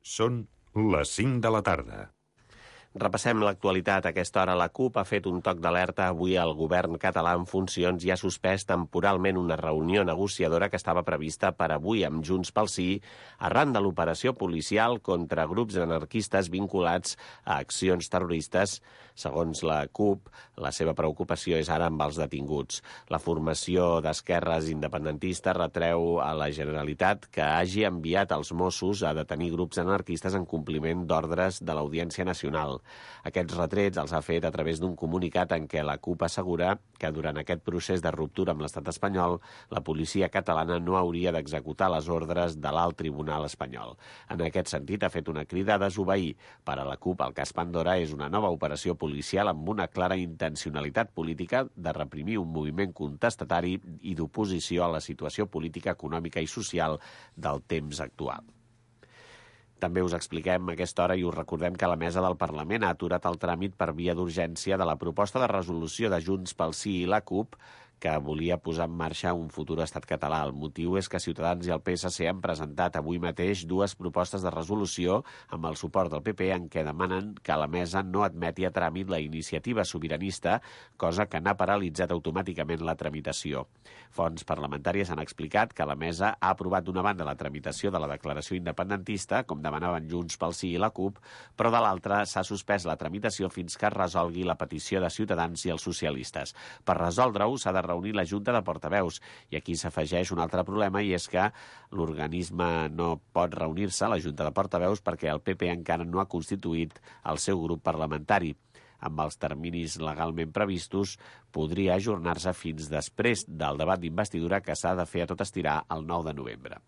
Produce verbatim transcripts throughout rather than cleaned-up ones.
Són les cinc de la tarda. Repassem l'actualitat. A aquesta hora la CUP ha fet un toc d'alerta. Avui el govern català en funcions ja ha suspès temporalment una reunió negociadora que estava prevista per avui amb Junts pel Sí arran de l'operació policial contra grups anarquistes vinculats a accions terroristes. Segons la CUP, la seva preocupació és ara amb els detinguts. La formació d'esquerres independentistes retreu a la Generalitat que hagi enviat els Mossos a detenir grups anarquistes en compliment d'ordres de l'Audiència Nacional. Aquests retrets els ha fet a través d'un comunicat en què la CUP assegura que durant aquest procés de ruptura amb l'estat espanyol, la policia catalana no hauria d'executar les ordres de l'alt tribunal espanyol. En aquest sentit, ha fet una crida a desobeir. Per a la CUP, el cas Pandora és una nova operació policial amb una clara intencionalitat política de reprimir un moviment contestatari i d'oposició a la situació política, econòmica i social del temps actual. També us expliquem a aquesta hora i us recordem que la mesa del Parlament ha aturat el tràmit per via d'urgència de la proposta de resolució de Junts pel Sí i la CUP que volia posar en marxa un futur estat català. El motiu és que Ciutadans i el P S C han presentat avui mateix dues propostes de resolució amb el suport del P P en què demanen que la mesa no admeti a tràmit la iniciativa sobiranista, cosa que n'ha paralitzat automàticament la tramitació. Fonts parlamentàries han explicat que la mesa ha aprovat d'una banda la tramitació de la declaració independentista, com demanaven Junts pel Sí i la CUP, però de l'altra s'ha suspès la tramitació fins que es resolgui la petició de Ciutadans i els socialistes. Per resoldre-ho s'ha de reunir la Junta de Portaveus. I aquí s'afegeix un altre problema i és que l'organisme no pot reunir-se, la Junta de Portaveus, perquè el P P encara no ha constituït el seu grup parlamentari. Amb els terminis legalment previstos, podria ajornar-se fins després del debat d'investidura que s'ha de fer a tot estirar el nou de novembre.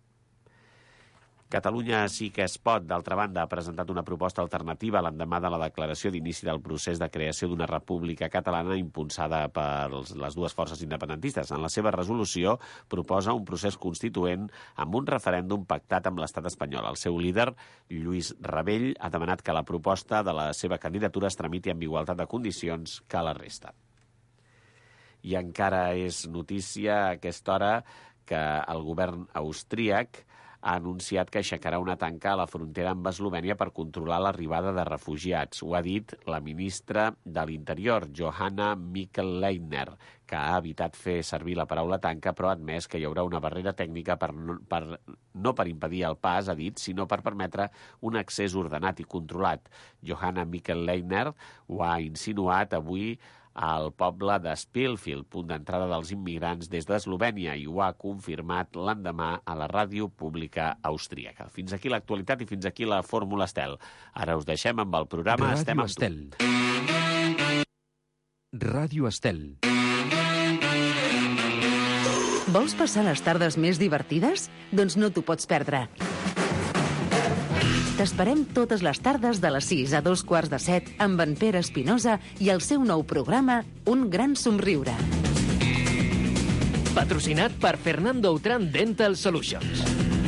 Catalunya Sí que es pot, d'altra banda, ha presentat una proposta alternativa l'endemà de la declaració d'inici del procés de creació d'una república catalana impulsada per les dues forces independentistes. En la seva resolució proposa un procés constituent amb un referèndum pactat amb l'estat espanyol. El seu líder, Lluís Rabell, ha demanat que la proposta de la seva candidatura es tramiti amb igualtat de condicions que la resta. I encara és notícia a aquesta hora que el govern austríac ha anunciat que aixecarà una tanca a la frontera amb Eslovènia per controlar l'arribada de refugiats. Ho ha dit la ministra de l'Interior, Johanna Mikl-Leitner, que ha evitat fer servir la paraula tanca, però ha admès que hi haurà una barrera tècnica per no, per, no per impedir el pas, ha dit, sinó per permetre un accés ordenat i controlat. Johanna Mikl-Leitner ho ha insinuat avui al poble de Spielfield, punt d'entrada dels immigrants des d'Eslovènia, i ho ha confirmat l'endemà a la ràdio pública austríaca. Fins aquí l'actualitat i fins aquí la Fórmula Estel. Ara us deixem amb el programa Ràdio Estem amb Estel. tu. Ràdio Estel. Vols passar les tardes més divertides? Doncs no t'ho pots perdre. T'esperem totes les tardes de les sis a dos quarts de set amb en Pere Espinosa i el seu nou programa Un gran somriure. Patrocinat per Fernando Outram Dental Solutions.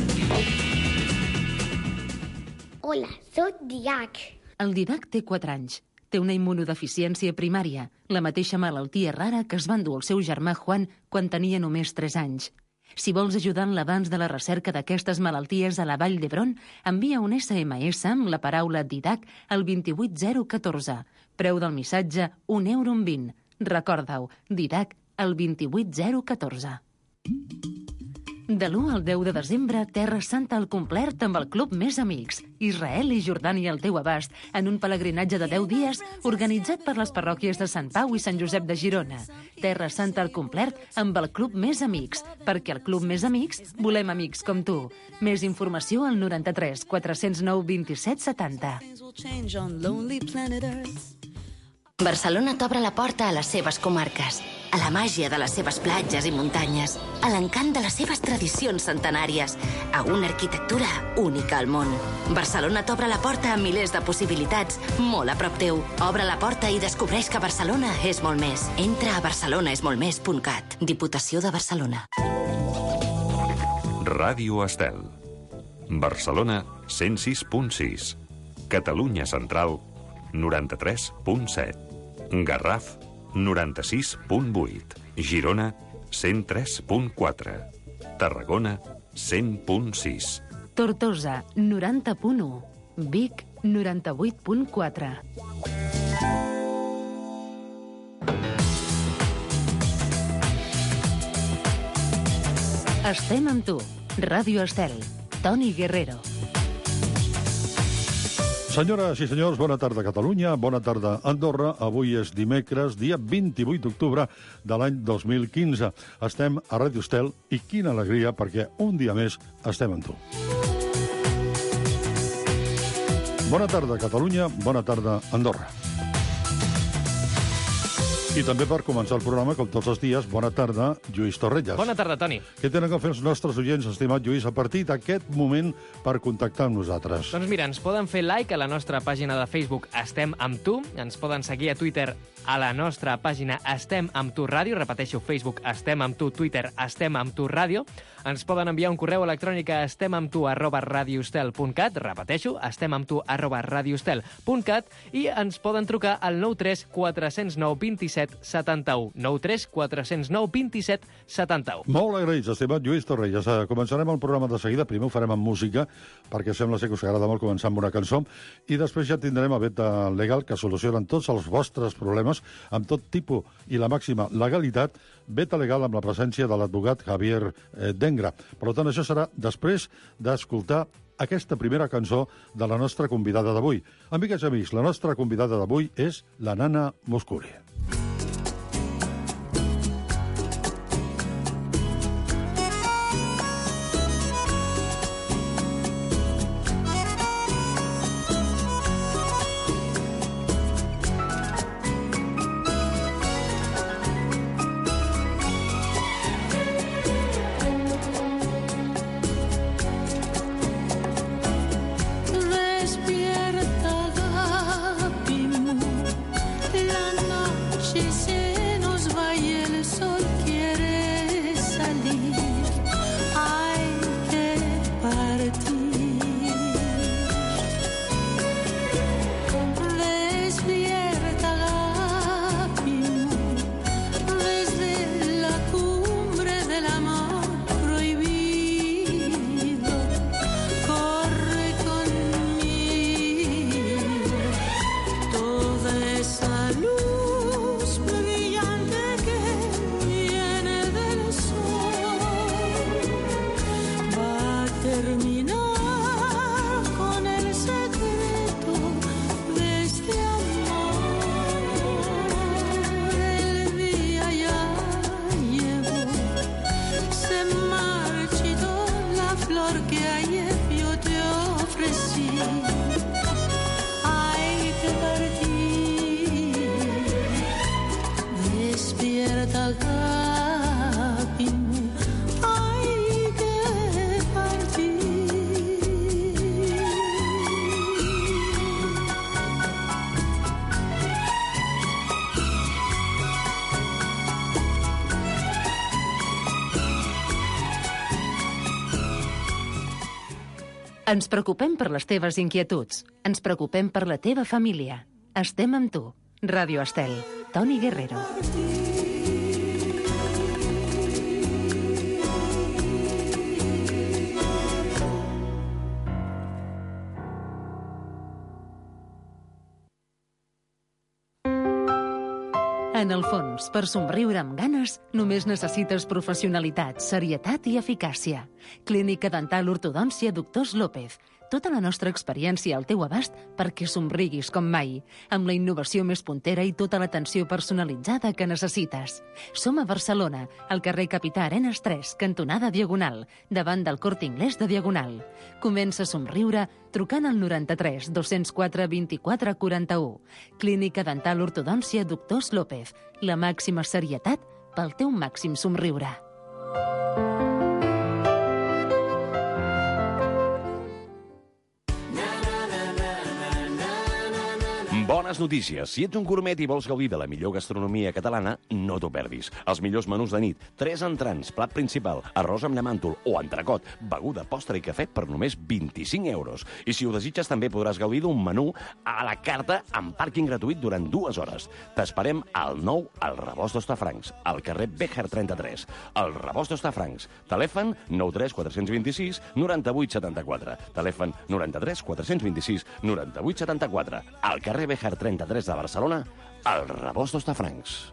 Hola, soc Didac. El Didac té quatre anys. Té una immunodeficiència primària, la mateixa malaltia rara que es va endur el seu germà Juan quan tenia només tres anys. Si vols ajudar en l'avanç de la recerca d'aquestes malalties a la Vall d'Hebron, envia un essa ema essa amb la paraula Didac al dos vuit zero un quatre. Preu del missatge, un euro amb vint. Recorda-ho, Didac al dos vuit zero un quatre. De l'u al deu de desembre, Terra Santa al complet amb el Club Més Amics. Israel i Jordània al teu abast, en un pelegrinatge de deu dies organitzat per les parròquies de Sant Pau i Sant Josep de Girona. Terra Santa al complet amb el Club Més Amics, perquè al Club Més Amics volem amics com tu. Més informació al noranta-tres quatre zero nou vint set setanta. Barcelona t'obre la porta a les seves comarques, a la màgia de les seves platges i muntanyes, a l'encant de les seves tradicions centenàries, a una arquitectura única al món. Barcelona t'obre la porta a milers de possibilitats, molt a prop teu. Obre la porta i descobreix que Barcelona és molt més. Entra a barcelona és molt més punt cat. Diputació de Barcelona. Ràdio Estel. Barcelona, cent sis punt sis. Catalunya Central, noranta-tres punt set. Garraf, noranta-sis punt vuit. Girona, cent tres punt quatre. Tarragona, cent punt sis. Tortosa, noranta punt u. Vic, noranta-vuit punt quatre. Estem amb tu. Ràdio Estel. Toni Guerrero. Senyores i senyors, bona tarda Catalunya, bona tarda Andorra. Avui és dimecres, dia vint-i-vuit d'octubre de l'any dos mil quinze. Estem a Ràdio Estel i quina alegria perquè un dia més estem amb tu. Bona tarda Catalunya, bona tarda Andorra. I també per començar el programa, com tots els dies, bona tarda, Lluís Torrelles. Bona tarda, Toni. Què tenen a fer els nostres oients, estimat Lluís, a partir d'aquest moment per contactar amb nosaltres? Doncs mira, ens poden fer like a la nostra pàgina de Facebook Estem amb tu, ens poden seguir a Twitter a la nostra pàgina Estem amb tu ràdio, repeteixo, Facebook Estem amb tu, Twitter Estem amb tu ràdio, ens poden enviar un correu electrònic a estemamtu arroba radiostel punt cat, repeteixo, estemamtu arroba radiostel punt cat, i ens poden trucar al nou tres quatre zero nou dos set setanta u, nou tres quatre zero nou dos set setanta u. Molt agraïts, estimat Lluís Torrelles. Començarem el programa de seguida, primer ho farem amb música, perquè sembla ser que us agrada molt començar amb una cançó, i després ja tindrem a Beta Legal, que solucionen tots els vostres problemes amb tot tipus i la màxima legalitat. Beta Legal amb la presència de l'advocat Javier eh, Dengra. Per tant, això serà després d'escoltar aquesta primera cançó de la nostra convidada d'avui. Amigues i amics, la nostra convidada d'avui és la Nana Mouskouri. Ens preocupem per les teves inquietuds. Ens preocupem per la teva família. Estem amb tu. Ràdio Estel. Toni Guerrero. En el fons, per somriure amb ganes, només necessites professionalitat, serietat i eficàcia. Clínica Dental Ortodòncia Doctors López. Tota la nostra experiència al teu abast perquè somriguis com mai, amb la innovació més puntera i tota l'atenció personalitzada que necessites. Som a Barcelona, al carrer Capità Arenas tres, cantonada Diagonal, davant del Corte Inglés de Diagonal. Comença a somriure trucant al noranta-tres dos-cents quatre vint-i-quatre quaranta-u. Clínica Dental Ortodòncia Doctors López. La màxima serietat pel teu màxim somriure. Bona Bones notícies. Si ets un gourmet i vols gaudir de la millor gastronomia catalana, no t'ho perdis. Els millors menús de nit, tres entrants, plat principal, arròs amb llamàntol o entrecot, beguda, postre i cafè per només vint-i-cinc euros. I si ho desitges, també podràs gaudir d'un menú a la carta amb pàrquing gratuït durant dues hores. T'esperem al nou al Rebost d'Hostafrancs, al carrer Béjar trenta-tres. El Rebost d'Hostafrancs. Telèfon nou tres quatre dos sis nou vuit set quatre. Telèfon nou tres quatre dos sis nou vuit set quatre. Al carrer Béjar trenta-tres de Barcelona, al Rebost d'Hostafrancs.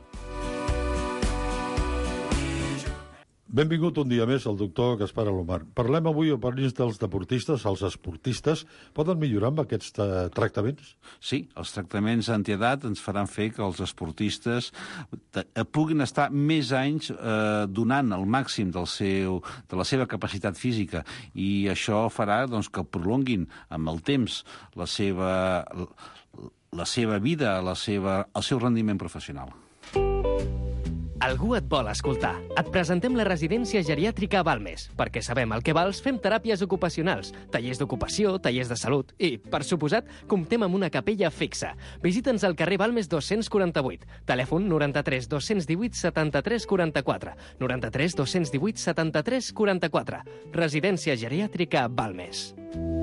Benvingut un dia més al doctor Gaspar Alomar. Parlem avui o parlis dels deportistes, els esportistes. Poden millorar amb aquests eh, tractaments? Sí, els tractaments antiedat ens faran fer que els esportistes puguin estar més anys eh, donant el màxim del seu, de la seva capacitat física, i això farà doncs, que prolonguin amb el temps la seva, la seva vida, la seva, el seu rendiment professional. Algú et vol escoltar. Et presentem la residència geriàtrica Balmes. Perquè sabem el que vals, fem teràpies ocupacionals, tallers d'ocupació, tallers de salut i, per suposat, comptem amb una capella fixa. Visita'ns al carrer Balmes dos-cents quaranta-vuit. Telèfon noranta-tres dos-cents divuit setanta-tres quaranta-quatre. noranta-tres dos-cents divuit setanta-tres quaranta-quatre. Residència geriàtrica Balmes.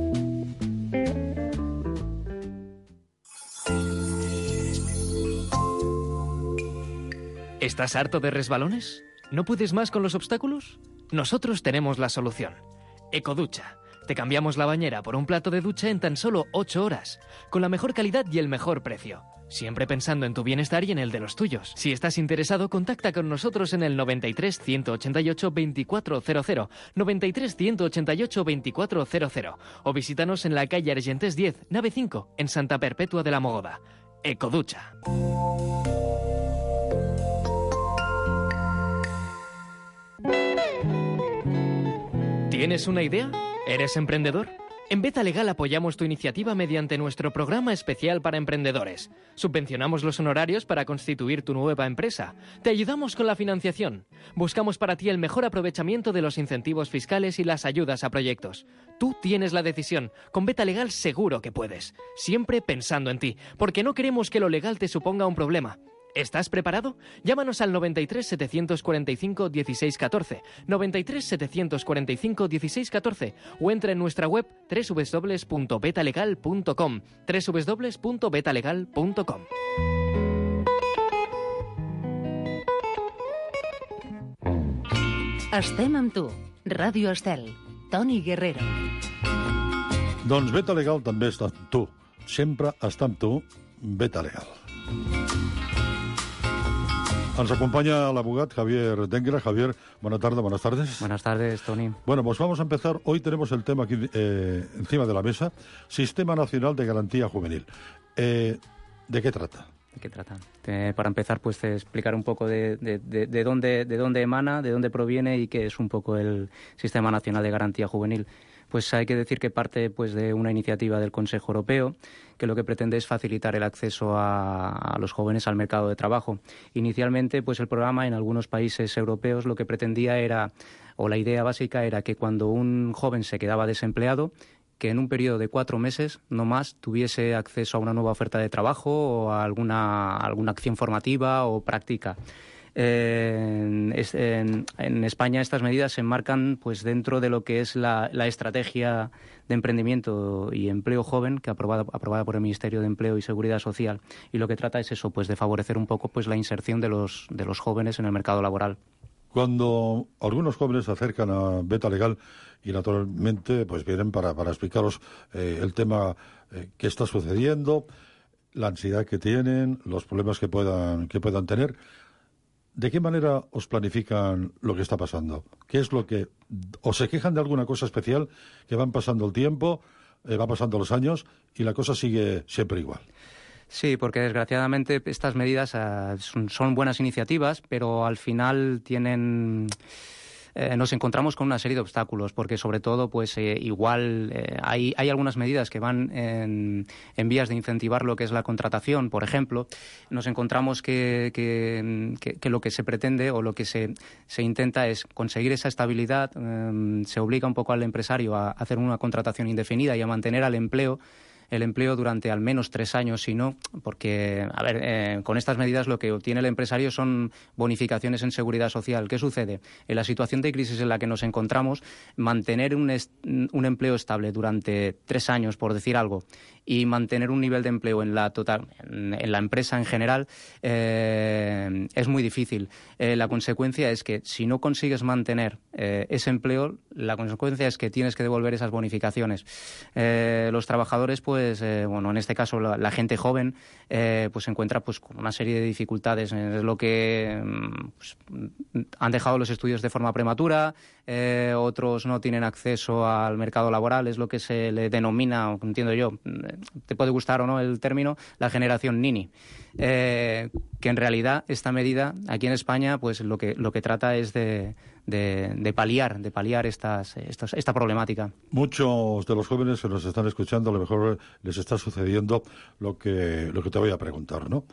¿Estás harto de resbalones? ¿No puedes más con los obstáculos? Nosotros tenemos la solución. Ecoducha. Te cambiamos la bañera por un plato de ducha en tan solo ocho horas, con la mejor calidad y el mejor precio. Siempre pensando en tu bienestar y en el de los tuyos. Si estás interesado, contacta con nosotros en el noventa y tres ciento ochenta y ocho veinticuatro cero cero, noventa y tres ciento ochenta y ocho veinticuatro cero cero, o visítanos en la calle Argentés diez, nave cinco, en Santa Perpetua de la Mogoda. Ecoducha. ¿Tienes una idea? ¿Eres emprendedor? En Beta Legal apoyamos tu iniciativa mediante nuestro programa especial para emprendedores. Subvencionamos los honorarios para constituir tu nueva empresa. Te ayudamos con la financiación. Buscamos para ti el mejor aprovechamiento de los incentivos fiscales y las ayudas a proyectos. Tú tienes la decisión. Con Beta Legal seguro que puedes. Siempre pensando en ti, porque no queremos que lo legal te suponga un problema. ¿Estás preparado? Llámanos al noventa y tres setecientos cuarenta y cinco dieciséis catorce, noventa y tres setecientos cuarenta y cinco dieciséis catorce, o entra en nuestra web doble u doble u doble u punto betalegal punto com, doble u doble u doble u punto betalegal punto com. Estem amb tu. Ràdio Estel. Toni Guerrero. Doncs Beta Legal també està amb tu. Sempre està amb tu, Beta Legal. Nos acompaña el abogado Javier Dengra. Javier, buenas tardes, buenas tardes. Buenas tardes, Tony. Bueno, pues vamos a empezar. Hoy tenemos el tema aquí eh, encima de la mesa, Sistema Nacional de Garantía Juvenil. Eh, ¿De qué trata? ¿De qué trata? Eh, para empezar, pues explicar un poco de, de, de, de, dónde, de dónde emana, de dónde proviene y qué es un poco el Sistema Nacional de Garantía Juvenil. Pues hay que decir que parte pues, de una iniciativa del Consejo Europeo que lo que pretende es facilitar el acceso a, a los jóvenes al mercado de trabajo. Inicialmente, pues el programa en algunos países europeos lo que pretendía era, o la idea básica era que cuando un joven se quedaba desempleado, que en un periodo de cuatro meses, no más, tuviese acceso a una nueva oferta de trabajo o a alguna, alguna acción formativa o práctica. Eh, en, en España estas medidas se enmarcan pues dentro de lo que es la, la estrategia de emprendimiento y empleo joven que aprobada, aprobada por el Ministerio de Empleo y Seguridad Social, y lo que trata es eso, pues de favorecer un poco pues la inserción de los, de los jóvenes en el mercado laboral. Cuando algunos jóvenes se acercan a Beta Legal y naturalmente pues vienen para, para explicaros eh, el tema eh, que está sucediendo, la ansiedad que tienen, los problemas que puedan, que puedan tener, ¿de qué manera os planifican lo que está pasando? ¿Qué es lo que... ¿O se quejan de alguna cosa especial que van pasando el tiempo, eh, va pasando los años y la cosa sigue siempre igual? Sí, porque desgraciadamente estas medidas uh, son, son buenas iniciativas, pero al final tienen... Eh, nos encontramos con una serie de obstáculos, porque sobre todo, pues eh, igual eh, hay, hay algunas medidas que van en, en vías de incentivar lo que es la contratación, por ejemplo. Nos encontramos que, que, que, que lo que se pretende o lo que se, se intenta es conseguir esa estabilidad. Eh, se obliga un poco al empresario a hacer una contratación indefinida y a mantener al empleo el empleo durante al menos tres años, si no, porque, a ver, eh, con estas medidas lo que obtiene el empresario son bonificaciones en seguridad social. ¿Qué sucede? En la situación de crisis en la que nos encontramos, mantener un, est un empleo estable durante tres años, por decir algo, y mantener un nivel de empleo en la total, en, en la empresa en general, eh, es muy difícil. Eh, la consecuencia es que si no consigues mantener eh, ese empleo, la consecuencia es que tienes que devolver esas bonificaciones. Eh, los trabajadores, pues, eh, bueno, en este caso la, la gente joven, eh, pues se encuentra pues con una serie de dificultades. Es lo que pues, han dejado los estudios de forma prematura, eh, otros no tienen acceso al mercado laboral, es lo que se le denomina, o entiendo yo, te puede gustar o no el término, la generación Nini. Eh, que en realidad esta medida aquí en España pues lo que lo que trata es de, de, de paliar de paliar estas, estas esta problemática. Muchos de los jóvenes que nos están escuchando a lo mejor les está sucediendo lo que lo que te voy a preguntar, ¿no?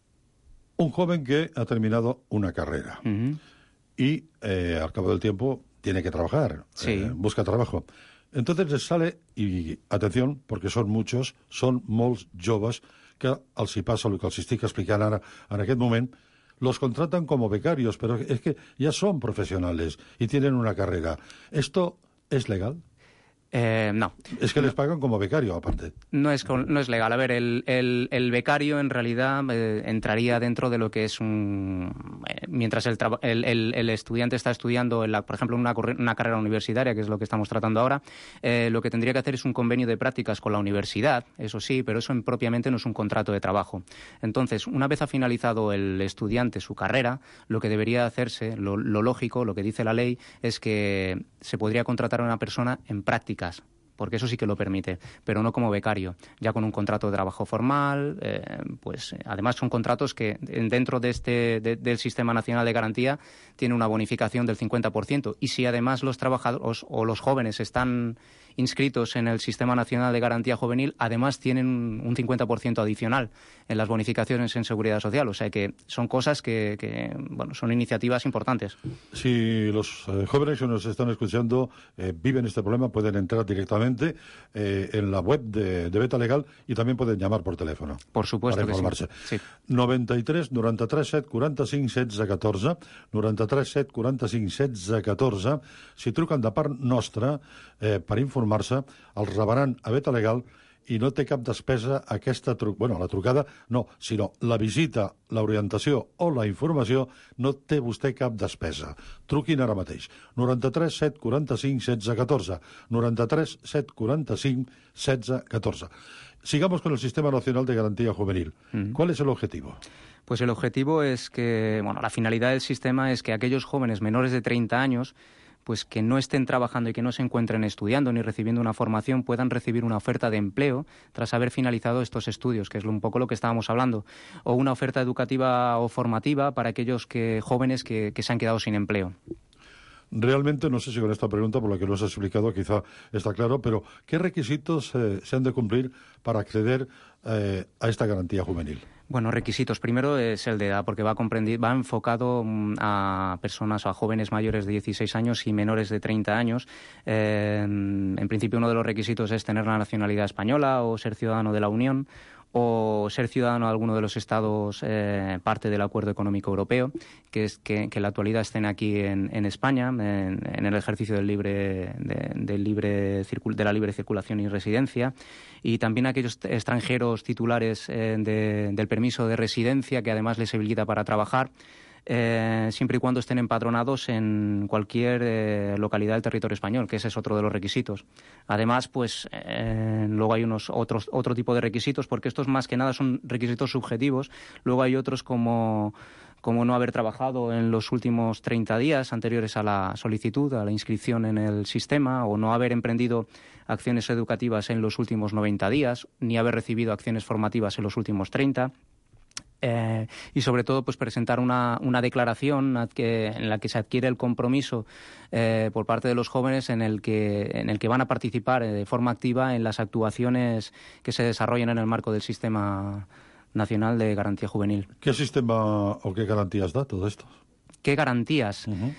Un joven que ha terminado una carrera uh-huh. y eh, al cabo del tiempo tiene que trabajar, sí. eh, busca trabajo. Entonces les sale, y atención, porque són muchos, són molts joves que els hi passa el que els estic explicant ara, en aquest moment, los contratan como becarios, pero es que ya son profesionales y tienen una carrera. ¿Esto es legal? Eh, no. Es que no. les pagan como becario, aparte. No es, no es legal. A ver, el, el, el becario en realidad eh, entraría dentro de lo que es un... Eh, mientras el, el, el, el estudiante está estudiando, en la, por ejemplo, una, una carrera universitaria, que es lo que estamos tratando ahora, eh, lo que tendría que hacer es un convenio de prácticas con la universidad, eso sí, pero eso propiamente no es un contrato de trabajo. Entonces, una vez ha finalizado el estudiante su carrera, lo que debería hacerse, lo, lo lógico, lo que dice la ley, es que se podría contratar a una persona en práctica, porque eso sí que lo permite, pero no como becario, ya con un contrato de trabajo formal, eh, pues además son contratos que dentro de este de, del Sistema Nacional de Garantía tiene una bonificación del cincuenta por ciento, y si además los trabajadores o los jóvenes están inscritos en el Sistema Nacional de Garantía Juvenil, además tienen un cincuenta por ciento adicional en las bonificaciones en Seguridad Social. O sea que son cosas que, que bueno, son iniciativas importantes. Si los eh, jóvenes que nos están escuchando eh, viven este problema, pueden entrar directamente eh, en la web de, de Beta Legal y también pueden llamar por teléfono. Por supuesto para informarse. Que sí. Sí. noranta-tres noranta-tres set quaranta-cinc setze catorze, noranta-tres set quaranta-cinc setze catorze. Si truquen de part nostra eh, per informar se els rebaran a Beta Legal i no té cap despesa aquesta trucada. Bueno, la trucada no, sinó la visita, l'orientació o la informació no té vostè cap despesa. Truquin ara mateix. noranta-tres set quaranta-cinc setze catorze. noranta-tres set quaranta-cinc setze catorze. Sigamos con el Sistema Nacional de Garantía Juvenil. Mm. ¿Cuál es el objetivo? Pues el objetivo es que, bueno, la finalidad del sistema es que aquellos jóvenes menores de treinta años pues que no estén trabajando y que no se encuentren estudiando ni recibiendo una formación puedan recibir una oferta de empleo tras haber finalizado estos estudios, que es un poco lo que estábamos hablando, o una oferta educativa o formativa para aquellos que, jóvenes que, que se han quedado sin empleo. Realmente, no sé si con esta pregunta, por la que lo has explicado, quizá está claro, pero ¿qué requisitos eh, se han de cumplir para acceder eh, a esta garantía juvenil? Bueno, requisitos. Primero es el de edad, porque va comprendido, va enfocado a personas o a jóvenes mayores de dieciséis años y menores de treinta años. Eh, en principio, uno de los requisitos es tener la nacionalidad española o ser ciudadano de la Unión, o ser ciudadano de alguno de los estados eh, parte del Acuerdo Económico Europeo, que es que, que en la actualidad estén aquí en, en España, en, en el ejercicio del libre, de, del libre circul, de la libre circulación y residencia, y también aquellos extranjeros titulares eh, de, del permiso de residencia, que además les habilita para trabajar, Eh, siempre y cuando estén empadronados en cualquier eh, localidad del territorio español, que ese es otro de los requisitos. Además, pues eh, luego hay unos otros otro tipo de requisitos, porque estos más que nada son requisitos subjetivos. Luego hay otros como como no haber trabajado en los últimos treinta días anteriores a la solicitud, a la inscripción en el sistema, o no haber emprendido acciones educativas en los últimos noventa días, ni haber recibido acciones formativas en los últimos treinta. Eh, y sobre todo pues presentar una, una declaración que, en la que se adquiere el compromiso eh, por parte de los jóvenes en el que en el que van a participar de forma activa en las actuaciones que se desarrollen en el marco del Sistema Nacional de Garantía Juvenil. ¿Qué sistema o qué garantías da todo esto? ¿Qué garantías? Uh-huh.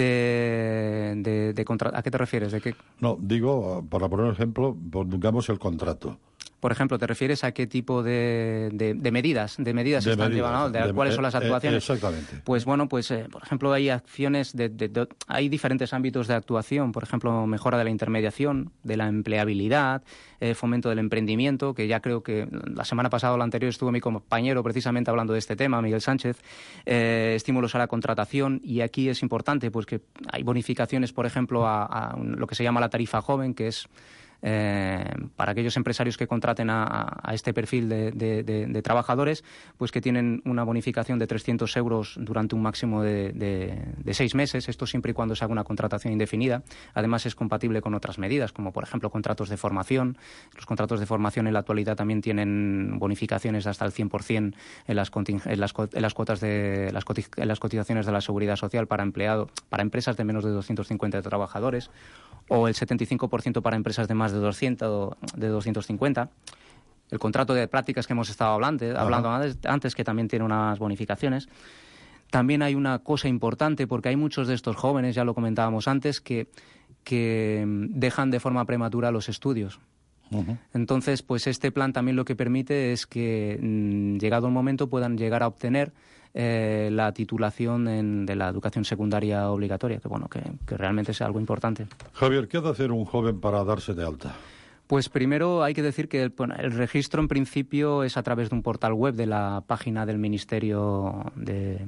De, de, de contra... ¿A qué te refieres? ¿De qué? No, digo, para poner un ejemplo, pongamos el contrato. Por ejemplo, ¿te refieres a qué tipo de, de, de medidas, de medidas de están medidas, llevando, de, de cuáles son las actuaciones? Eh, exactamente. Pues bueno, pues eh, por ejemplo hay acciones, de, de, de, hay diferentes ámbitos de actuación, por ejemplo, mejora de la intermediación, de la empleabilidad, eh, fomento del emprendimiento, que ya creo que la semana pasada o la anterior estuvo mi compañero precisamente hablando de este tema, Miguel Sánchez, eh, estímulos a la contratación, y aquí es importante pues que hay bonificaciones, por ejemplo, a, a lo que se llama la tarifa joven, que es Eh, para aquellos empresarios que contraten a, a este perfil de, de, de, de trabajadores, pues que tienen una bonificación de trescientos euros durante un máximo de, de, de seis meses, esto siempre y cuando se haga una contratación indefinida. Además es compatible con otras medidas, como por ejemplo contratos de formación. Los contratos de formación en la actualidad también tienen bonificaciones de hasta el cien por ciento en las, en las, en las cuotas de las, en las cotizaciones de la Seguridad Social para empleado, para empresas de menos de doscientos cincuenta trabajadores, o el setenta y cinco por ciento para empresas de más de doscientos, de doscientos cincuenta. El contrato de prácticas que hemos estado hablando, hablando antes, antes, que también tiene unas bonificaciones. También hay una cosa importante, porque hay muchos de estos jóvenes, ya lo comentábamos antes, que, que dejan de forma prematura los estudios. Uh-huh. Entonces, pues este plan también lo que permite es que, mmm, llegado el momento, puedan llegar a obtener Eh, la titulación en, de la educación secundaria obligatoria, que bueno, que, que realmente es algo importante. Javier, ¿qué ha de hacer un joven para darse de alta? Pues primero hay que decir que el, bueno, el registro en principio es a través de un portal web de la página del Ministerio de,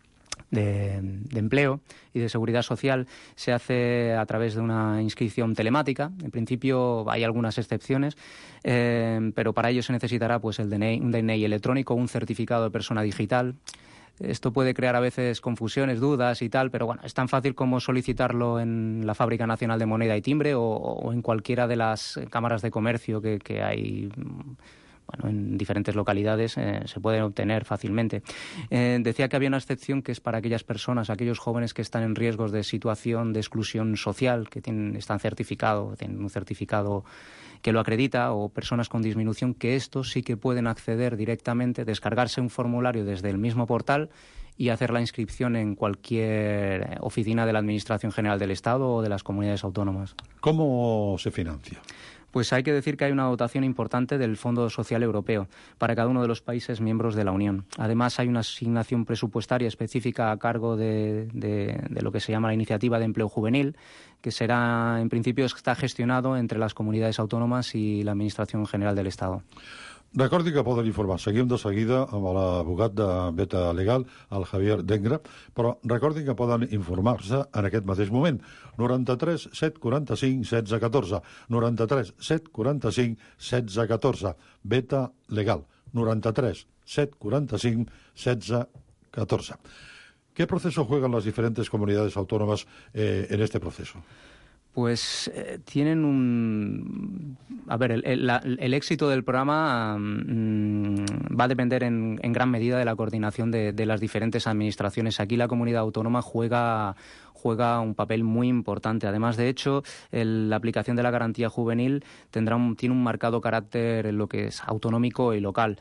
de, de Empleo y de Seguridad Social. Se hace a través de una inscripción telemática. En principio hay algunas excepciones, eh, pero para ello se necesitará pues el D N I, un D N I electrónico, un certificado de persona digital. Esto puede crear a veces confusiones, dudas y tal, pero bueno, es tan fácil como solicitarlo en la Fábrica Nacional de Moneda y Timbre o, o en cualquiera de las cámaras de comercio que, que hay, bueno, en diferentes localidades, eh, se pueden obtener fácilmente. Eh, decía que había una excepción que es para aquellas personas, aquellos jóvenes que están en riesgos de situación de exclusión social, que tienen, están certificados, tienen un certificado que lo acredita, o personas con disminución, que estos sí que pueden acceder directamente, descargarse un formulario desde el mismo portal y hacer la inscripción en cualquier oficina de la Administración General del Estado o de las comunidades autónomas. ¿Cómo se financia? Pues hay que decir que hay una dotación importante del Fondo Social Europeo para cada uno de los países miembros de la Unión. Además, hay una asignación presupuestaria específica a cargo de, de, de lo que se llama la Iniciativa de Empleo Juvenil, que será, en principio, está gestionado entre las comunidades autónomas i la Administració General de l'Estado. Recordi que poden informar. Seguim de seguida amb l'abogat de Beta Legal, el Javier Dengra, però recordi que poden informar-se en aquest mateix moment. noranta-tres set quaranta-cinc setze catorze. noranta-tres set quaranta-cinc setze catorze. Beta Legal. noranta-tres set quaranta-cinc setze catorze. ¿Qué proceso juegan las diferentes comunidades autónomas eh, en este proceso? Pues eh, tienen un... A ver, el, el, la, el éxito del programa um, va a depender en, en gran medida de la coordinación de, de las diferentes administraciones. Aquí la comunidad autónoma juega... juega un papel muy importante. Además, de hecho, el, la aplicación de la garantía juvenil tendrá un, tiene un marcado carácter en lo que es autonómico y local,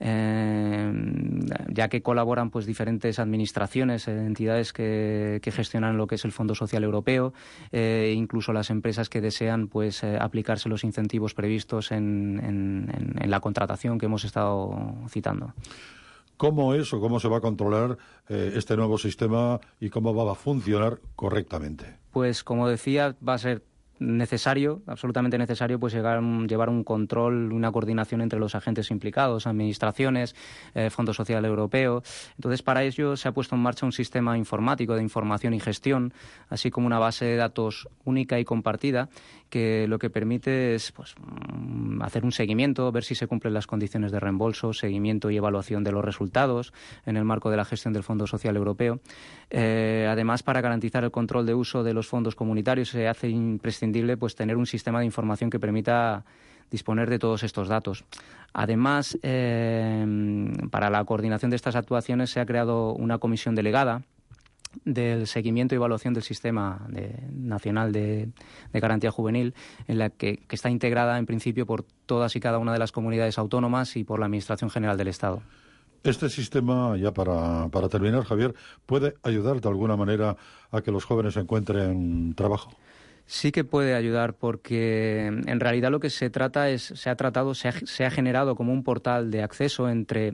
eh, ya que colaboran pues diferentes administraciones, eh, entidades que, que gestionan lo que es el Fondo Social Europeo, eh, incluso las empresas que desean pues eh, aplicarse los incentivos previstos en, en, en, en la contratación que hemos estado citando. ¿Cómo es o cómo se va a controlar eh, este nuevo sistema y cómo va a funcionar correctamente? Pues, como decía, va a ser necesario, absolutamente necesario, pues llegar, llevar un control, una coordinación entre los agentes implicados, administraciones, eh, Fondo Social Europeo. Entonces, para ello se ha puesto en marcha un sistema informático de información y gestión, así como una base de datos única y compartida, que lo que permite es pues, hacer un seguimiento, ver si se cumplen las condiciones de reembolso, seguimiento y evaluación de los resultados en el marco de la gestión del Fondo Social Europeo. Eh, además, para garantizar el control de uso de los fondos comunitarios, se hace imprescindible pues, tener un sistema de información que permita disponer de todos estos datos. Además, eh, para la coordinación de estas actuaciones se ha creado una comisión delegada del seguimiento y evaluación del Sistema de, Nacional de, de Garantía Juvenil, en la que, que está integrada en principio por todas y cada una de las comunidades autónomas y por la Administración General del Estado. Este sistema, ya para, para terminar, Javier, ¿puede ayudar de alguna manera a que los jóvenes encuentren trabajo? Sí que puede ayudar porque en realidad lo que se trata es, se ha tratado, se ha, se ha generado como un portal de acceso entre,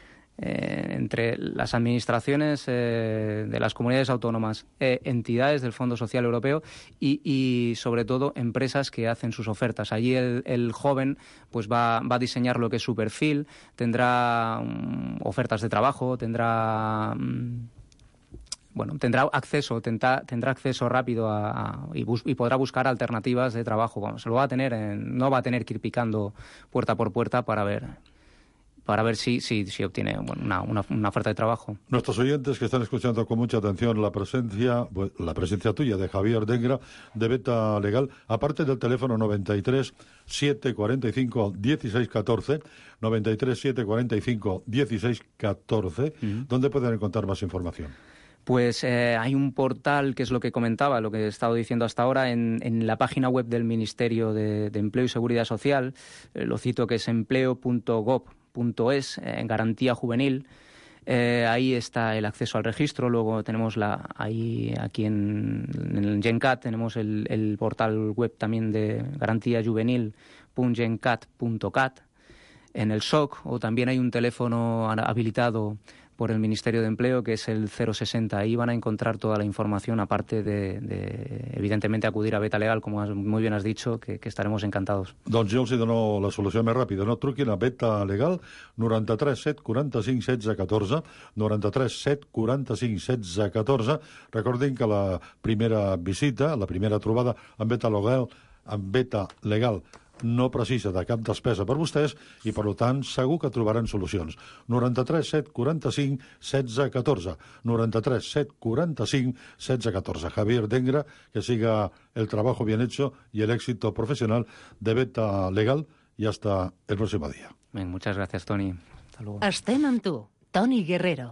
eh, entre las administraciones eh, de las comunidades autónomas, eh, entidades del Fondo Social Europeo y, y sobre todo empresas que hacen sus ofertas. Allí el, el joven pues va, va a diseñar lo que es su perfil, tendrá um, ofertas de trabajo, tendrá... Um, Bueno, tendrá acceso, tendrá, tendrá acceso rápido a, a, y, bus, y podrá buscar alternativas de trabajo. Bueno, se lo va a tener, en, no va a tener que ir picando puerta por puerta para ver, para ver si, si, si obtiene bueno, una, una, una oferta de trabajo. Nuestros oyentes que están escuchando con mucha atención la presencia, la presencia tuya de Javier Dengra de Beta Legal, aparte del teléfono noventa y tres, setecientos cuarenta y cinco, dieciséis catorce, noventa y tres, setecientos cuarenta y cinco, dieciséis catorce, uh-huh. ¿Dónde pueden encontrar más información? Pues eh, hay un portal, que es lo que comentaba, lo que he estado diciendo hasta ahora, en, en la página web del Ministerio de, de Empleo y Seguridad Social, eh, lo cito, que es empleo punto gob punto es, eh, en garantía juvenil. Eh, ahí está el acceso al registro. Luego tenemos la ahí aquí en, en el GenCat tenemos el, el portal web también de garantía juvenil punto gencat punto cat. En el S O C, o también hay un teléfono habilitado por el Ministerio de Empleo, que es el cero sesenta. Ahí van a encontrar toda la información, aparte de, de evidentemente, acudir a Beta Legal, como has, muy bien has dicho, que, que estaremos encantados. Doncs jo els hi dono la solució més ràpida. No truquin a Beta Legal, noranta-tres set quaranta-cinc setze catorze, noranta-tres set quaranta-cinc setze catorze. Recordin que la primera visita, la primera trobada amb Beta Legal, amb Beta Legal, no precisa de cap despesa per vostès i, per tant, segur que trobaran solucions. noranta-tres set quaranta-cinc setze catorze, noranta-tres set quaranta-cinc setze catorze. Javier Dengra, que siga el trabajo bien hecho y el éxito profesional de Beta Legal, y hasta el próximo día. Bien, muchas gracias, Toni. Hasta luego. Estem amb tu, Toni Guerrero.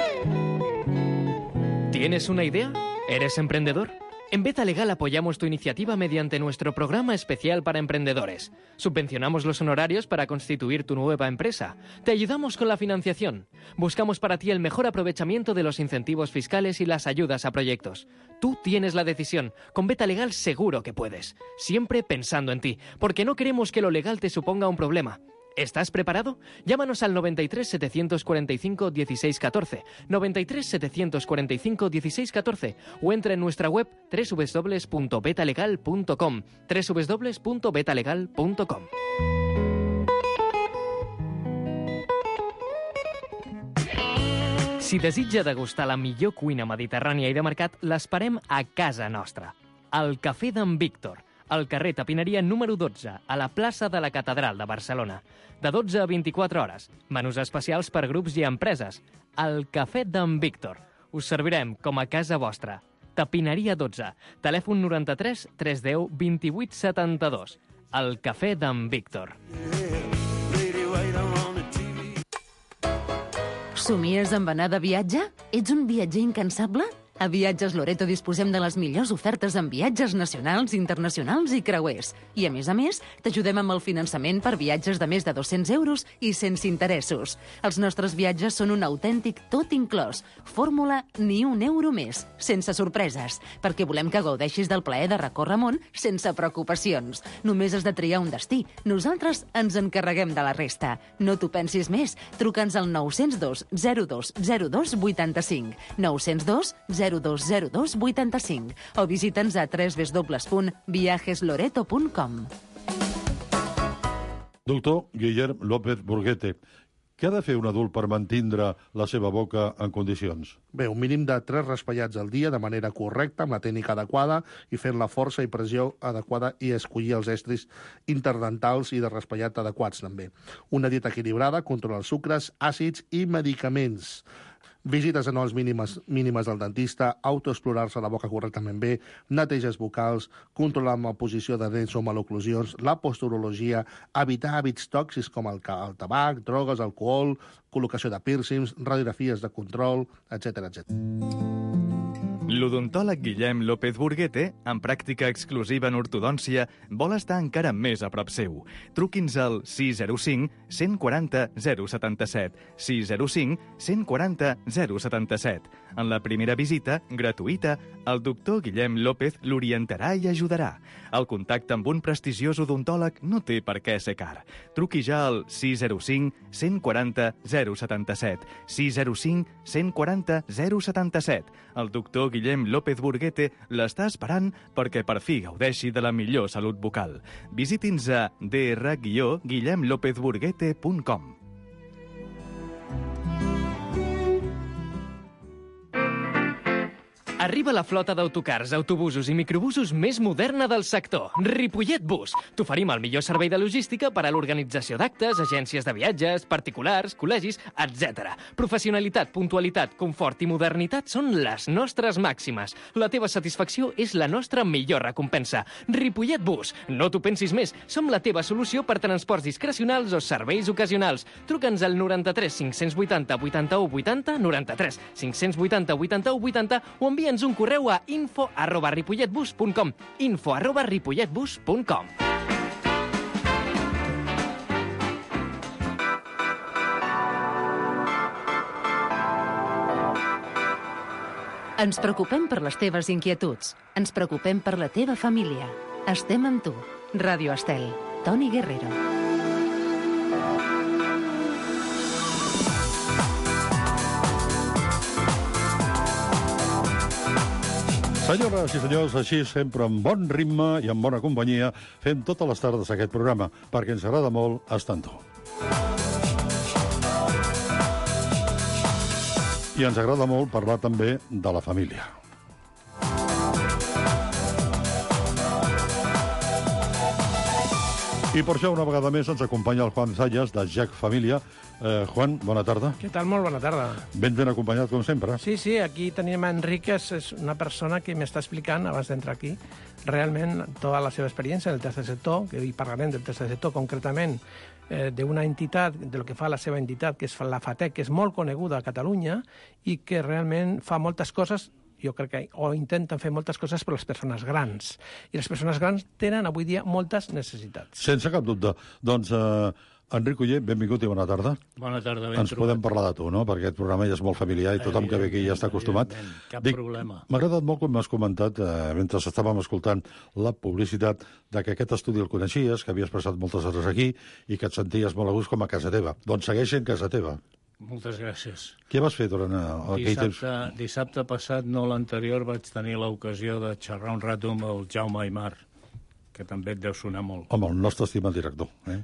¿Tienes una idea? ¿Eres emprendedor? En Beta Legal apoyamos tu iniciativa mediante nuestro programa especial para emprendedores. Subvencionamos los honorarios para constituir tu nueva empresa. Te ayudamos con la financiación. Buscamos para ti el mejor aprovechamiento de los incentivos fiscales y las ayudas a proyectos. Tú tienes la decisión. Con Beta Legal seguro que puedes. Siempre pensando en ti, porque no queremos que lo legal te suponga un problema. ¿Estás preparado? Llámanos al noventa y tres setecientos cuarenta y cinco dieciséis catorce, noventa y tres setecientos cuarenta y cinco dieciséis catorce, o entra en nuestra web doble u doble u doble u punto beta legal punto com, doble u doble u doble u punto beta legal punto com. Si desitja degustar la millor cuina mediterrània i de mercat, l'esperem a casa nostra, al Cafè d'en Víctor, al carrer Tapineria número dotze, a la plaça de la Catedral de Barcelona. De dotze a vint-i-quatre hores. Menús especials per grups i empreses. Al Cafè d'en Víctor. Us servirem com a casa vostra. Tapineria dotze. Telèfon noranta-tres tres deu vint-i-vuit setanta-dos. Al Cafè d'en Víctor. Somies amb anar de viatge? Ets un viatger incansable? A Viatges Loreto disposem de les millors ofertes en viatges nacionals, internacionals i creuers. I, a més a més, t'ajudem amb el finançament per viatges de més de dos-cents euros i sense interessos. Els nostres viatges són un autèntic tot inclòs. Fórmula ni un euro més, sense sorpreses, perquè volem que gaudeixis del plaer de recórrer món sense preocupacions. Només has de triar un destí. Nosaltres ens encarreguem de la resta. No t'ho pensis més. Truca'ns al nou zero dos zero dos zero dos vuitanta-cinc. nou zero dos zero dos zero dos vuitanta-cinc o visita'ns a w w w punt viajes loreto punt com. Doctor Guillem López Burguete, què ha de fer un adult per mantindre la seva boca en condicions? Bé, un mínim de tres raspallats al dia de manera correcta, amb la tècnica adequada i fent la força i pressió adequada i escollir els estris interdentals i de raspallat adequats, també. Una dieta equilibrada, controla els sucres, àcids i medicaments. Visites anuals mínimes, mínimes al dentista, autoexplorar-se la boca correctament bé, neteges vocals, controlar amb la posició de dents o maloclusions, la posturologia, evitar hàbits tòxics com el, el tabac, drogues, alcohol, col·locació de pírcings, radiografies de control, etcètera, etcètera. L'odontòleg Guillem López Burguete, amb pràctica exclusiva en ortodòncia, vol estar encara més a prop seu. Truqui'ns al sis zero cinc, cent quaranta, zero setanta-set, sis zero cinc, cent quaranta, zero setanta-set. En la primera visita, gratuïta, el doctor Guillem López l'orientarà i ajudarà. El contacte amb un prestigiós odontòleg no té per què ser car. Truqui ja al sis zero cinc, cent quaranta, zero setanta-set, sis zero cinc, cent quaranta, zero setanta-set. El doctor Guillem López Burguete l'està esperant perquè per fi gaudeixi de la millor salut bucal. Visiti'ns a d r guillem lópez burguete punt com. Arriba la flota d'autocars, autobusos i microbusos més moderna del sector, Ripollet Bus. T'oferim el millor servei de logística per a l'organització d'actes, agències de viatges, particulars, col·legis, etcètera. Professionalitat, puntualitat, confort i modernitat són les nostres màximes. La teva satisfacció és la nostra millor recompensa. Ripollet Bus. No t'ho pensis més. Som la teva solució per transports discrecionals o serveis ocasionals. Truca'ns al noranta-tres cinc-cents vuitanta vuitanta-u vuitanta, noranta-tres cinc-cents vuitanta vuitanta-u vuitanta o envia ens un correu a info arroba ripolletbus punt com, info arroba ripolletbus punt com. Ens preocupem per les teves inquietuds. Ens preocupem per la teva família. Estem amb tu. Ràdio Estel. Toni Guerrero. Senyores i senyors, així sempre amb bon ritme i amb bona companyia fem totes les tardes aquest programa, perquè ens agrada molt estar amb tu. I ens agrada molt parlar també de la família. I per això, una vegada més, ens acompanya el Juan Zayas, de Jack Família. Eh, Juan, bona tarda. Què tal? Molt bona tarda. Ben ben acompanyat, com sempre. Sí, sí, aquí tenim a Enric, que és una persona que m'està explicant, abans d'entrar aquí, realment tota la seva experiència en el tercer sector, que hi parlarem del tercer sector concretament, eh, d'una entitat, de lo que fa la seva entitat, que és la FATEC, que és molt coneguda a Catalunya i que realment fa moltes coses, jo crec que o intenten fer moltes coses per les persones grans. I les persones grans tenen avui dia moltes necessitats. Sense cap dubte. Doncs, eh, Enric Uller, benvingut i bona tarda. Bona tarda, ben Ens trobat. podem parlar de tu, no? Perquè aquest programa ja és molt familiar i tothom que ve aquí ja està acostumat. Cap Dic, problema. m'ha agradat molt com m'has comentat, eh, mentre estàvem escoltant la publicitat, de que aquest estudi el coneixies, que havies passat moltes hores aquí i que et senties molt a gust com a casa teva. Doncs segueix sent casa teva. Moltes gràcies. Què vas fer durant aquell temps? Dissabte, dissabte passat, no l'anterior, vaig tenir l'ocasió de xerrar un rato amb el Jaume Aymar, que també et deu sonar molt. Home, el nostre estimat director. Eh?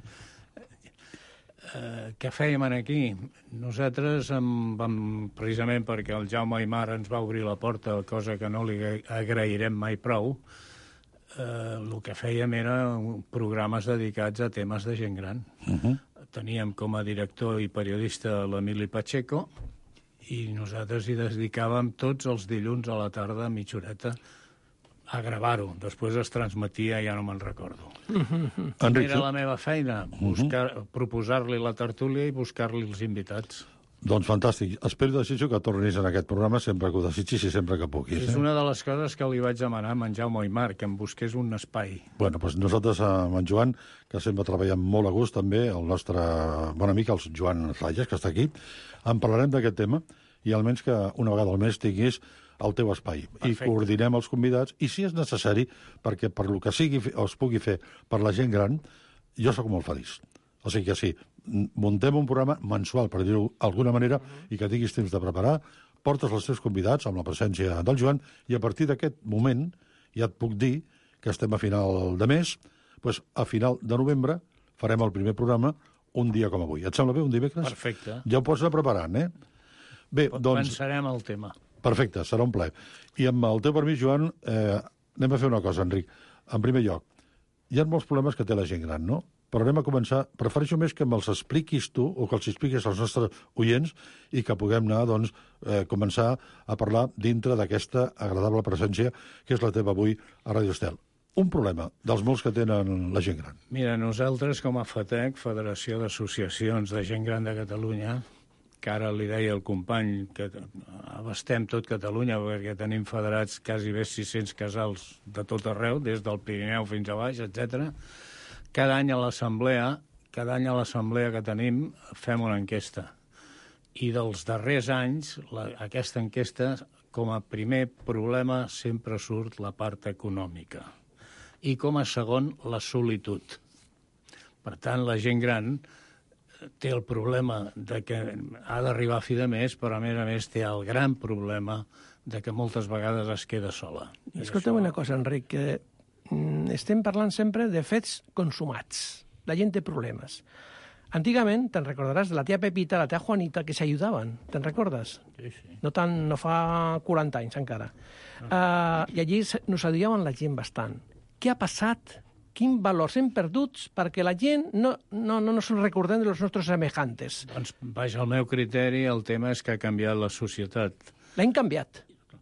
Uh, què fèiem aquí? Nosaltres, em vam, precisament perquè el Jaume Aymar ens va obrir la porta, cosa que no li agrairem mai prou, uh, el que fèiem era programes dedicats a temes de gent gran. Uh-huh. Teníem com a director i periodista l'Emili Pacheco i nosaltres hi dedicàvem tots els dilluns a la tarda, a mitja a gravar-ho. Després es transmetia, ja no me'n recordo. Enric, Era la meva feina, buscar, uh -huh. proposar-li la tertúlia i buscar-li els invitats. Doncs fantàstic. Espero, desitjo que tornis en aquest programa sempre que ho desitgis i sempre que puguis. És eh? una de les coses que li vaig demanar a en Jaume Aymar, que em busqués un espai. Bueno, doncs nosaltres amb en Joan, que sempre treballem molt a gust també, el nostre bon amic, el Joan Zayas, que està aquí, en parlarem d'aquest tema i almenys que una vegada al mes tinguis el teu espai. Perfecte. I coordinem els convidats i, si és necessari, perquè per lo que sigui o es pugui fer per la gent gran, jo sóc molt feliç. O sigui que sí, muntem un programa mensual, per dir-ho d'alguna manera, i que tinguis temps de preparar, portes els teus convidats amb la presència del Joan, i a partir d'aquest moment ja et puc dir que estem a final de mes, doncs a final de novembre farem el primer programa un dia com avui. Et sembla bé, un dimecres? Perfecte. Ja ho pots anar preparant, eh? Bé, doncs... Pensarem el tema. Perfecte, serà un plaer. I amb el teu permís, Joan, eh, anem a fer una cosa, Enric. En primer lloc, hi ha molts problemes que té la gent gran, no? Però anem a començar. Prefereixo més que me'ls expliquis tu o que els expliquis als nostres oients i que puguem anar, doncs, eh, començar a parlar dintre d'aquesta agradable presència que és la teva avui a Ràdio Estel. Un problema dels molts que tenen la gent gran. Mira, nosaltres com a FATEC, Federació d'Associacions de Gent Gran de Catalunya, que ara li deia el company que abastem tot Catalunya perquè tenim federats quasi bé sis-cents casals de tot arreu, des del Pirineu fins a baix, etcètera. Cada any a l'assemblea, cada any a l'assemblea que tenim fem una enquesta. I dels darrers anys, la, aquesta enquesta, com a primer problema, sempre surt la part econòmica. I com a segon, la solitud. Per tant, la gent gran té el problema de que ha d'arribar a fi de mes, però a més a més té el gran problema de que moltes vegades es queda sola. I escolta'm això... una cosa, Enric, que mm, estem parlant sempre de fets consumats. La gent té problemes. Antigament, te'n recordaràs de la tia Pepita, la tia Juanita, que s'ajudaven, te'n recordes? Sí, sí. No tant, no fa quaranta anys encara. No. Uh, I allí nos ajudaven la gent bastant. Què ha passat? Quin valors hem perduts perquè la gent no, no, no nos recordem de los nostres semejantes. Doncs, vaja, al meu criteri, el tema és que ha canviat la societat. L'hem canviat.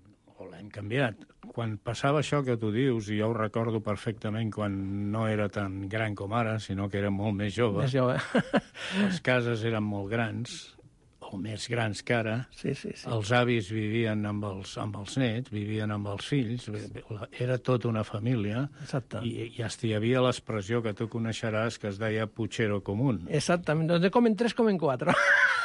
O l'hem canviat. Quan passava això que tu dius, i jo ho recordo perfectament quan no era tan gran com ara, sinó que era molt més jove, més jove. Les cases eren molt grans, o més grans que ara. Sí, sí, sí. Els avis vivien amb els, amb els nets, vivien amb els fills, era tota una família. Exacte. I, i hasta hi havia l'expressió que tu coneixeràs que es deia puchero común. Exactament, doncs comen tres, comen quatre.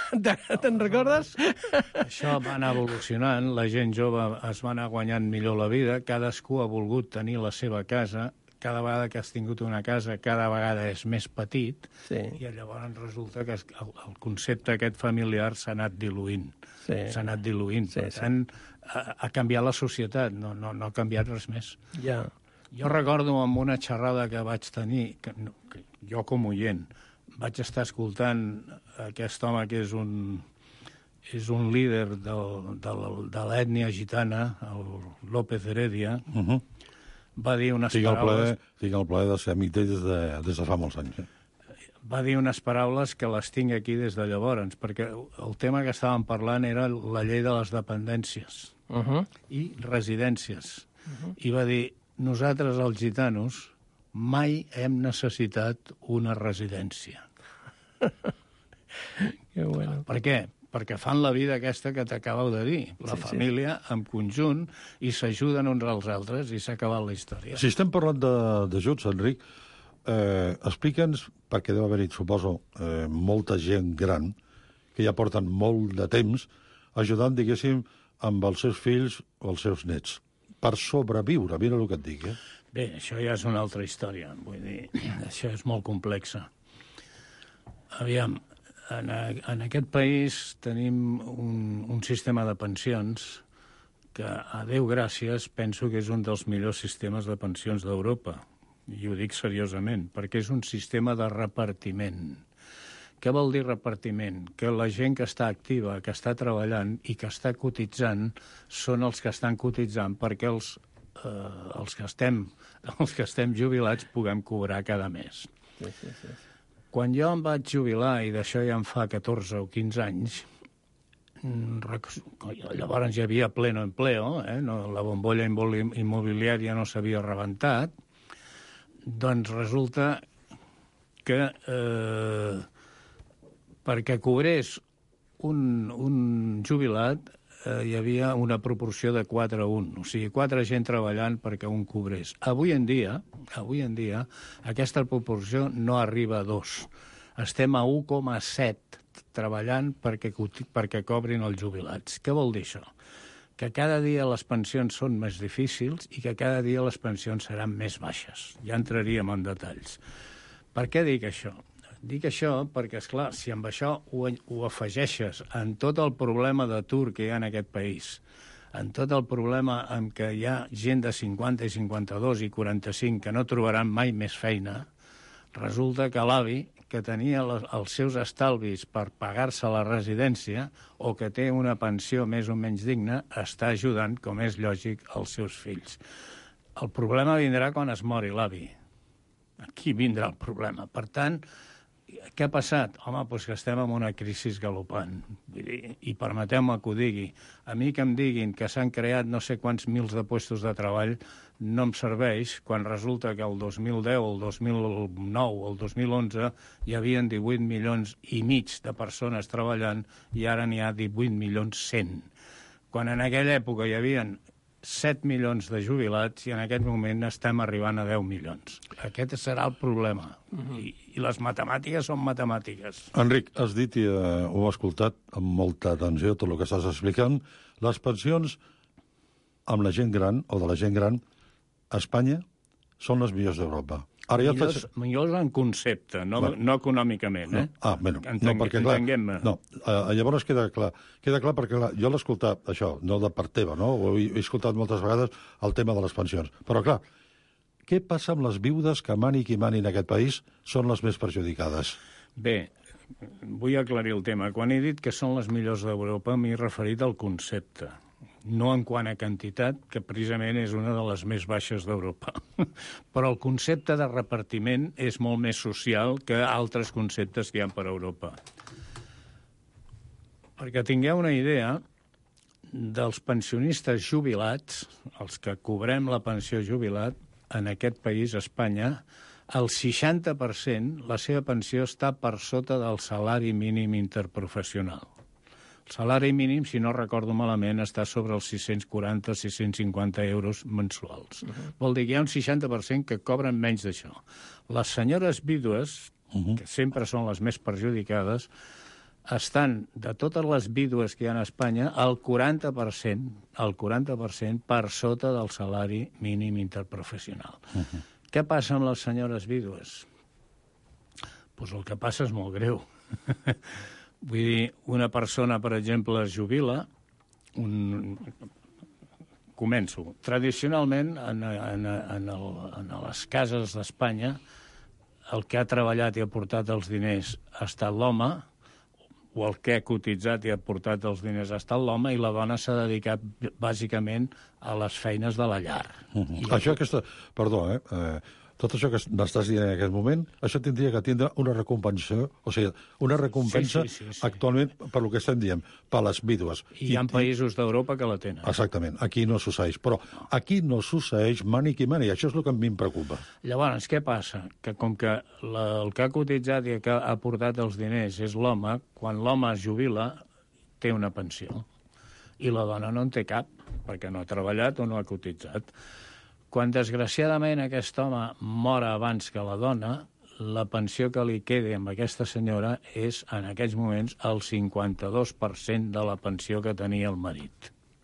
Te'n recordes? Això va anar evolucionant, la gent jove es va anar guanyant millor la vida, cadascú ha volgut tenir la seva casa, cada vegada que has tingut una casa, cada vegada és més petit, sí. I llavors resulta que el, el concepte aquest familiar s'ha anat diluint. Sí. S'ha anat diluint. Sí, per tant, sí. ha, ha canviat la societat, no, no, no ha canviat res més. Ja. Jo recordo amb una xerrada que vaig tenir, que, que jo com oient, vaig estar escoltant aquest home que és un, és un líder del, del, de l'ètnia gitana, el López Heredia, uh-huh. Va dir unes tinc paraules... El plaer, tinc el plaer de ser amic d'ell des, de, des de fa molts anys. Eh? Va dir unes paraules que les tinc aquí des de llavors, perquè el tema que estàvem parlant era la llei de les dependències uh-huh. i residències. Uh-huh. I va dir, nosaltres els gitanos mai hem necessitat una residència. Que bueno. Per què? Perquè fan la vida aquesta que t'acabeu de dir. La sí, família sí. En conjunt i s'ajuden uns als altres i s'ha acabat la història. Si estem parlant d'ajuts, Enric, eh, explica'ns, perquè deu haver-hi, suposo, eh, molta gent gran que ja porten molt de temps ajudant, diguéssim, amb els seus fills o els seus nets, per sobreviure, mira el que et dic, eh? Bé, això ja és una altra història, vull dir, això és molt complexa. Aviam, En, en aquest país tenim un, un sistema de pensions que, a Déu gràcies, penso que és un dels millors sistemes de pensions d'Europa. I ho dic seriosament, perquè és un sistema de repartiment. Què vol dir repartiment? Que la gent que està activa, que està treballant i que està cotitzant són els que estan cotitzant perquè els, eh, els, que, estem, els que estem jubilats puguem cobrar cada mes. Sí, sí, sí. Quan jo em vaig jubilar, i d'això ja em fa catorze o quinze anys, llavors hi havia pleno empleo, eh? No, la bombolla immobiliària no s'havia rebentat, doncs resulta que eh, perquè cobrés un, un jubilat eh, hi havia una proporció de quatre a un, o sigui, quatre gent treballant perquè un cobrés. Avui en dia, avui en dia, aquesta proporció no arriba a dos. Estem a un coma set treballant perquè, perquè cobrin els jubilats. Què vol dir això? Que cada dia les pensions són més difícils i que cada dia les pensions seran més baixes. Ja entraríem en detalls. Per què dic això? Dic això perquè, esclar, si amb això ho, ho afegeixes en tot el problema d'atur que hi ha en aquest país, en tot el problema en què hi ha gent de cinquanta i cinquanta-dos i quaranta-cinc que no trobaran mai més feina, resulta que l'avi, que tenia les, els seus estalvis per pagar-se la residència o que té una pensió més o menys digna, està ajudant, com és lògic, els seus fills. El problema vindrà quan es mori l'avi. Aquí vindrà el problema. Per tant, què ha passat? Home, doncs que estem en una crisi galopant. Vull dir, i permeteu-me que ho digui. A mi que em diguin que s'han creat no sé quants mils de puestos de treball no em serveix quan resulta que el dos mil deu, el dos mil nou, el dos mil onze hi havia divuit milions i mig de persones treballant i ara n'hi ha divuit milions cent. Quan en aquella època hi havia set milions de jubilats i en aquest moment estem arribant a deu milions. Aquest serà el problema. Uh-huh. I, I les matemàtiques són matemàtiques. Enric, has dit i uh, ho he escoltat amb molta atenció, tot el que estàs explicant. Les pensions amb la gent gran, o de la gent gran, a Espanya, són les millors d'Europa. Ara ja millors, faig... millors en concepte, no, bueno. no econòmicament. Eh? No. Ah, bueno, Entenc, no, perquè clar... No, uh, llavors queda clar. Queda clar perquè clar, jo l'he escoltat, això, no de part teva, no? Ho he, he escoltat moltes vegades, el tema de les pensions. Però clar, què passa amb les viudes que mani qui mani en aquest país són les més perjudicades? Bé, vull aclarir el tema. Quan he dit que són les millors d'Europa, m'he referit al concepte. No en quant a quantitat, que precisament és una de les més baixes d'Europa. Però el concepte de repartiment és molt més social que altres conceptes que hi ha per Europa. Perquè tingueu una idea, dels pensionistes jubilats, els que cobrem la pensió jubilat, en aquest país, Espanya, el seixanta per cent, la seva pensió està per sota del salari mínim interprofessional. El salari mínim, si no recordo malament, està sobre els sis-cents quaranta a sis-cents cinquanta euros mensuals. Uh-huh. Vol dir que hi ha un seixanta per cent que cobren menys d'això. Les senyores vídues, uh-huh. que sempre són les més perjudicades, estan, de totes les vídues que hi ha a Espanya, el quaranta per cent, el quaranta per cent per sota del salari mínim interprofessional. Uh-huh. Què passa amb les senyores vídues? Pues el que passa és molt greu. Vull dir, una persona, per exemple, es jubila, un... començo. Tradicionalment, en, en, en, el, en les cases d'Espanya, el que ha treballat i ha portat els diners ha estat l'home, o el que ha cotitzat i ha portat els diners ha estat l'home, i la dona s'ha dedicat bàsicament a les feines de la llar. Uh-huh. I això, aquesta... Perdó, eh? eh... Tot això que m'estàs dient en aquest moment, això tindria que tindre una recompensa, o sigui, una recompensa sí, sí, sí, sí. actualment per lo que estem dient, per les vídues. I hi ha I, països d'Europa que la tenen. Exactament, aquí no succeeix. Però aquí no succeeix mani qui mani, això és el que a mi em preocupa. Llavors, què passa? Que com que la, el que ha cotitzat i que ha portat els diners és l'home, quan l'home es jubila, té una pensió. I la dona no en té cap, perquè no ha treballat o no ha cotitzat. Quan, desgraciadament, aquest home mor abans que la dona, la pensió que li quedi amb aquesta senyora és, en aquests moments, el cinquanta-dos per cent de la pensió que tenia el marit.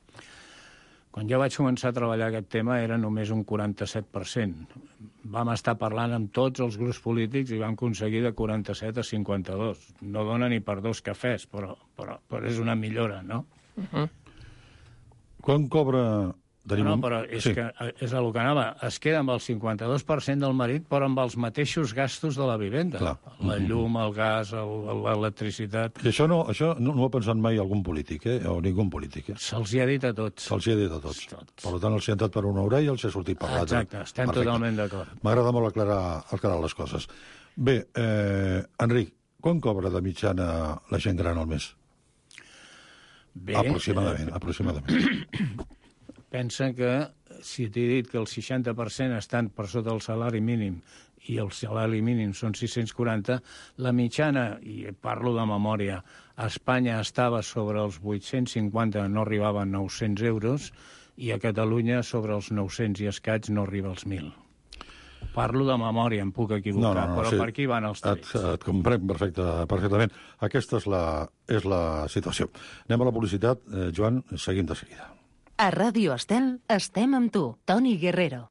Quan jo vaig començar a treballar aquest tema era només un quaranta-set per cent. Vam estar parlant amb tots els grups polítics i vam aconseguir de quaranta-set a cinquanta-dos. No dona ni per dos cafès, però, però, però és una millora, no? Uh-huh. Quan cobra... Tenim... No, però és sí. que és el que anava. Es queda amb el cinquanta-dos per cent del marit, però amb els mateixos gastos de la vivenda. Clar. La llum, el gas, l'electricitat... I això no, això no, no ho ha pensat mai algun polític, eh? O ningú polític. Eh? Se'ls hi ha dit a tots. Se'ls hi ha dit a tots. tots. Per tant, els hi ha entrat per una orella i els hi ha sortit per l'altra. Exacte, estem Perfecte. Totalment d'acord. M'agrada molt aclarar, aclarar les coses. Bé, eh, Enric, quan cobra de mitjana la gent gran al mes? Bé... Aproximadament, eh... aproximadament. Pensa que, si t'he dit que el seixanta per cent estan per sota del salari mínim i el salari mínim són sis-cents quaranta, la mitjana, i parlo de memòria, a Espanya estava sobre els vuit-cents cinquanta, no arribava a nou-cents euros, i a Catalunya sobre els nou-cents i escaig no arriba als mil. Parlo de memòria, em puc equivocar, no, no, no, però sí, per aquí van els trets. Et, et comprenc perfecte, perfectament. Aquesta és la, és la situació. Anem a la publicitat. Eh, Joan, seguim de seguida. A Radio Estel estem amb tu, Toni Guerrero.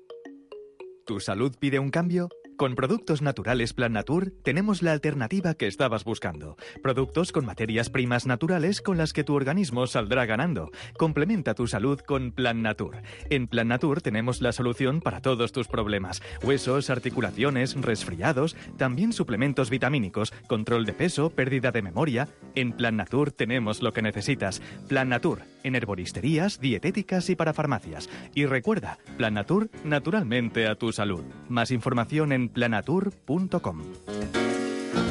¿Tu salud pide un cambio? Con Productos Naturales Plan Natur tenemos la alternativa que estabas buscando. Productos con materias primas naturales con las que tu organismo saldrá ganando. Complementa tu salud con Plan Natur. En Plan Natur tenemos la solución para todos tus problemas. Huesos, articulaciones, resfriados, también suplementos vitamínicos, control de peso, pérdida de memoria. En Plan Natur tenemos lo que necesitas. Plan Natur, en herboristerías, dietéticas y para farmacias. Y recuerda, Plan Natur, naturalmente a tu salud. Más información en planatur punto com.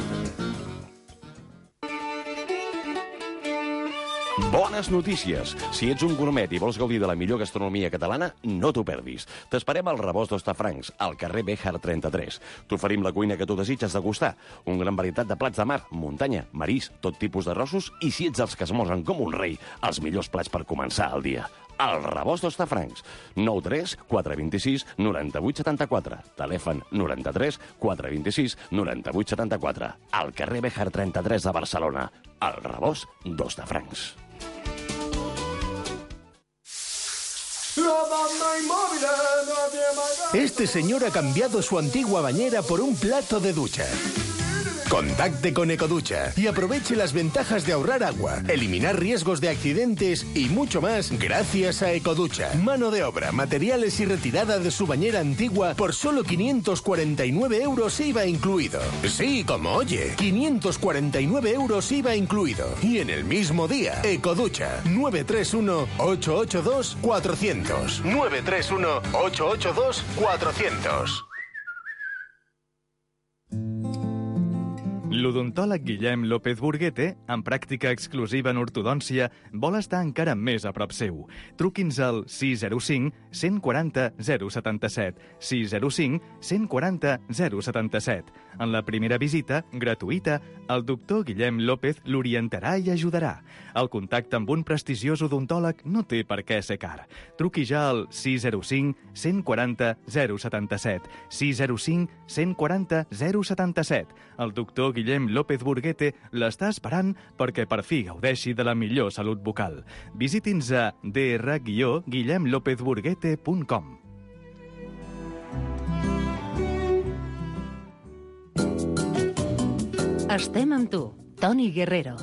Bones notícies! Si ets un gourmet i vols gaudir de la millor gastronomia catalana, no t'ho perdis. T'esperem al Rebost d'Hostafrancs, al carrer Béjar trenta-tres. T'oferim la cuina que tu desitges degustar. Un gran varietat de plats de mar, muntanya, marís, tot tipus d'arrossos i, si ets dels que esmorzen com un rei, els millors plats per començar el dia. El Rebost d'Hostafrancs. nou tres quatre dos sis nou vuit set quatre. Telèfon nou tres quatre dos sis nou vuit set quatre. Al carrer Béjar trenta-tres de Barcelona. El Rebost d'Hostafrancs. Este señor ha cambiado su antigua bañera por un plato de ducha. Contacte con Ecoducha y aproveche las ventajas de ahorrar agua, eliminar riesgos de accidentes y mucho más gracias a Ecoducha. Mano de obra, materiales y retirada de su bañera antigua por solo quinientos cuarenta y nueve euros I V A incluido. Sí, como oye, quinientos cuarenta y nueve euros I V A incluido. Y en el mismo día, Ecoducha, nueve tres uno ocho ocho dos cuatro cero cero. nueve tres uno ocho ocho dos cuatro cero cero. L'odontòleg Guillem López Burguete, amb pràctica exclusiva en ortodòncia, vol estar encara més a prop seu. Truqui'ns al sis zero cinc cent quaranta zero setanta set, sis zero cinc cent quaranta zero setanta set. En la primera visita, gratuïta, el doctor Guillem López l'orientarà i ajudarà. El contacte amb un prestigiós odontòleg no té per què ser car. Truqui ja al sis zero cinc cent quaranta zero setanta set, sis zero cinc cent quaranta zero setanta set. El doctor Guillem López Burguete l'està esperant perquè per fi gaudeixi de la millor salut bucal. Visiti'ns a d r guillem lópez burguete punt com. Estem amb tu, Toni Guerrero.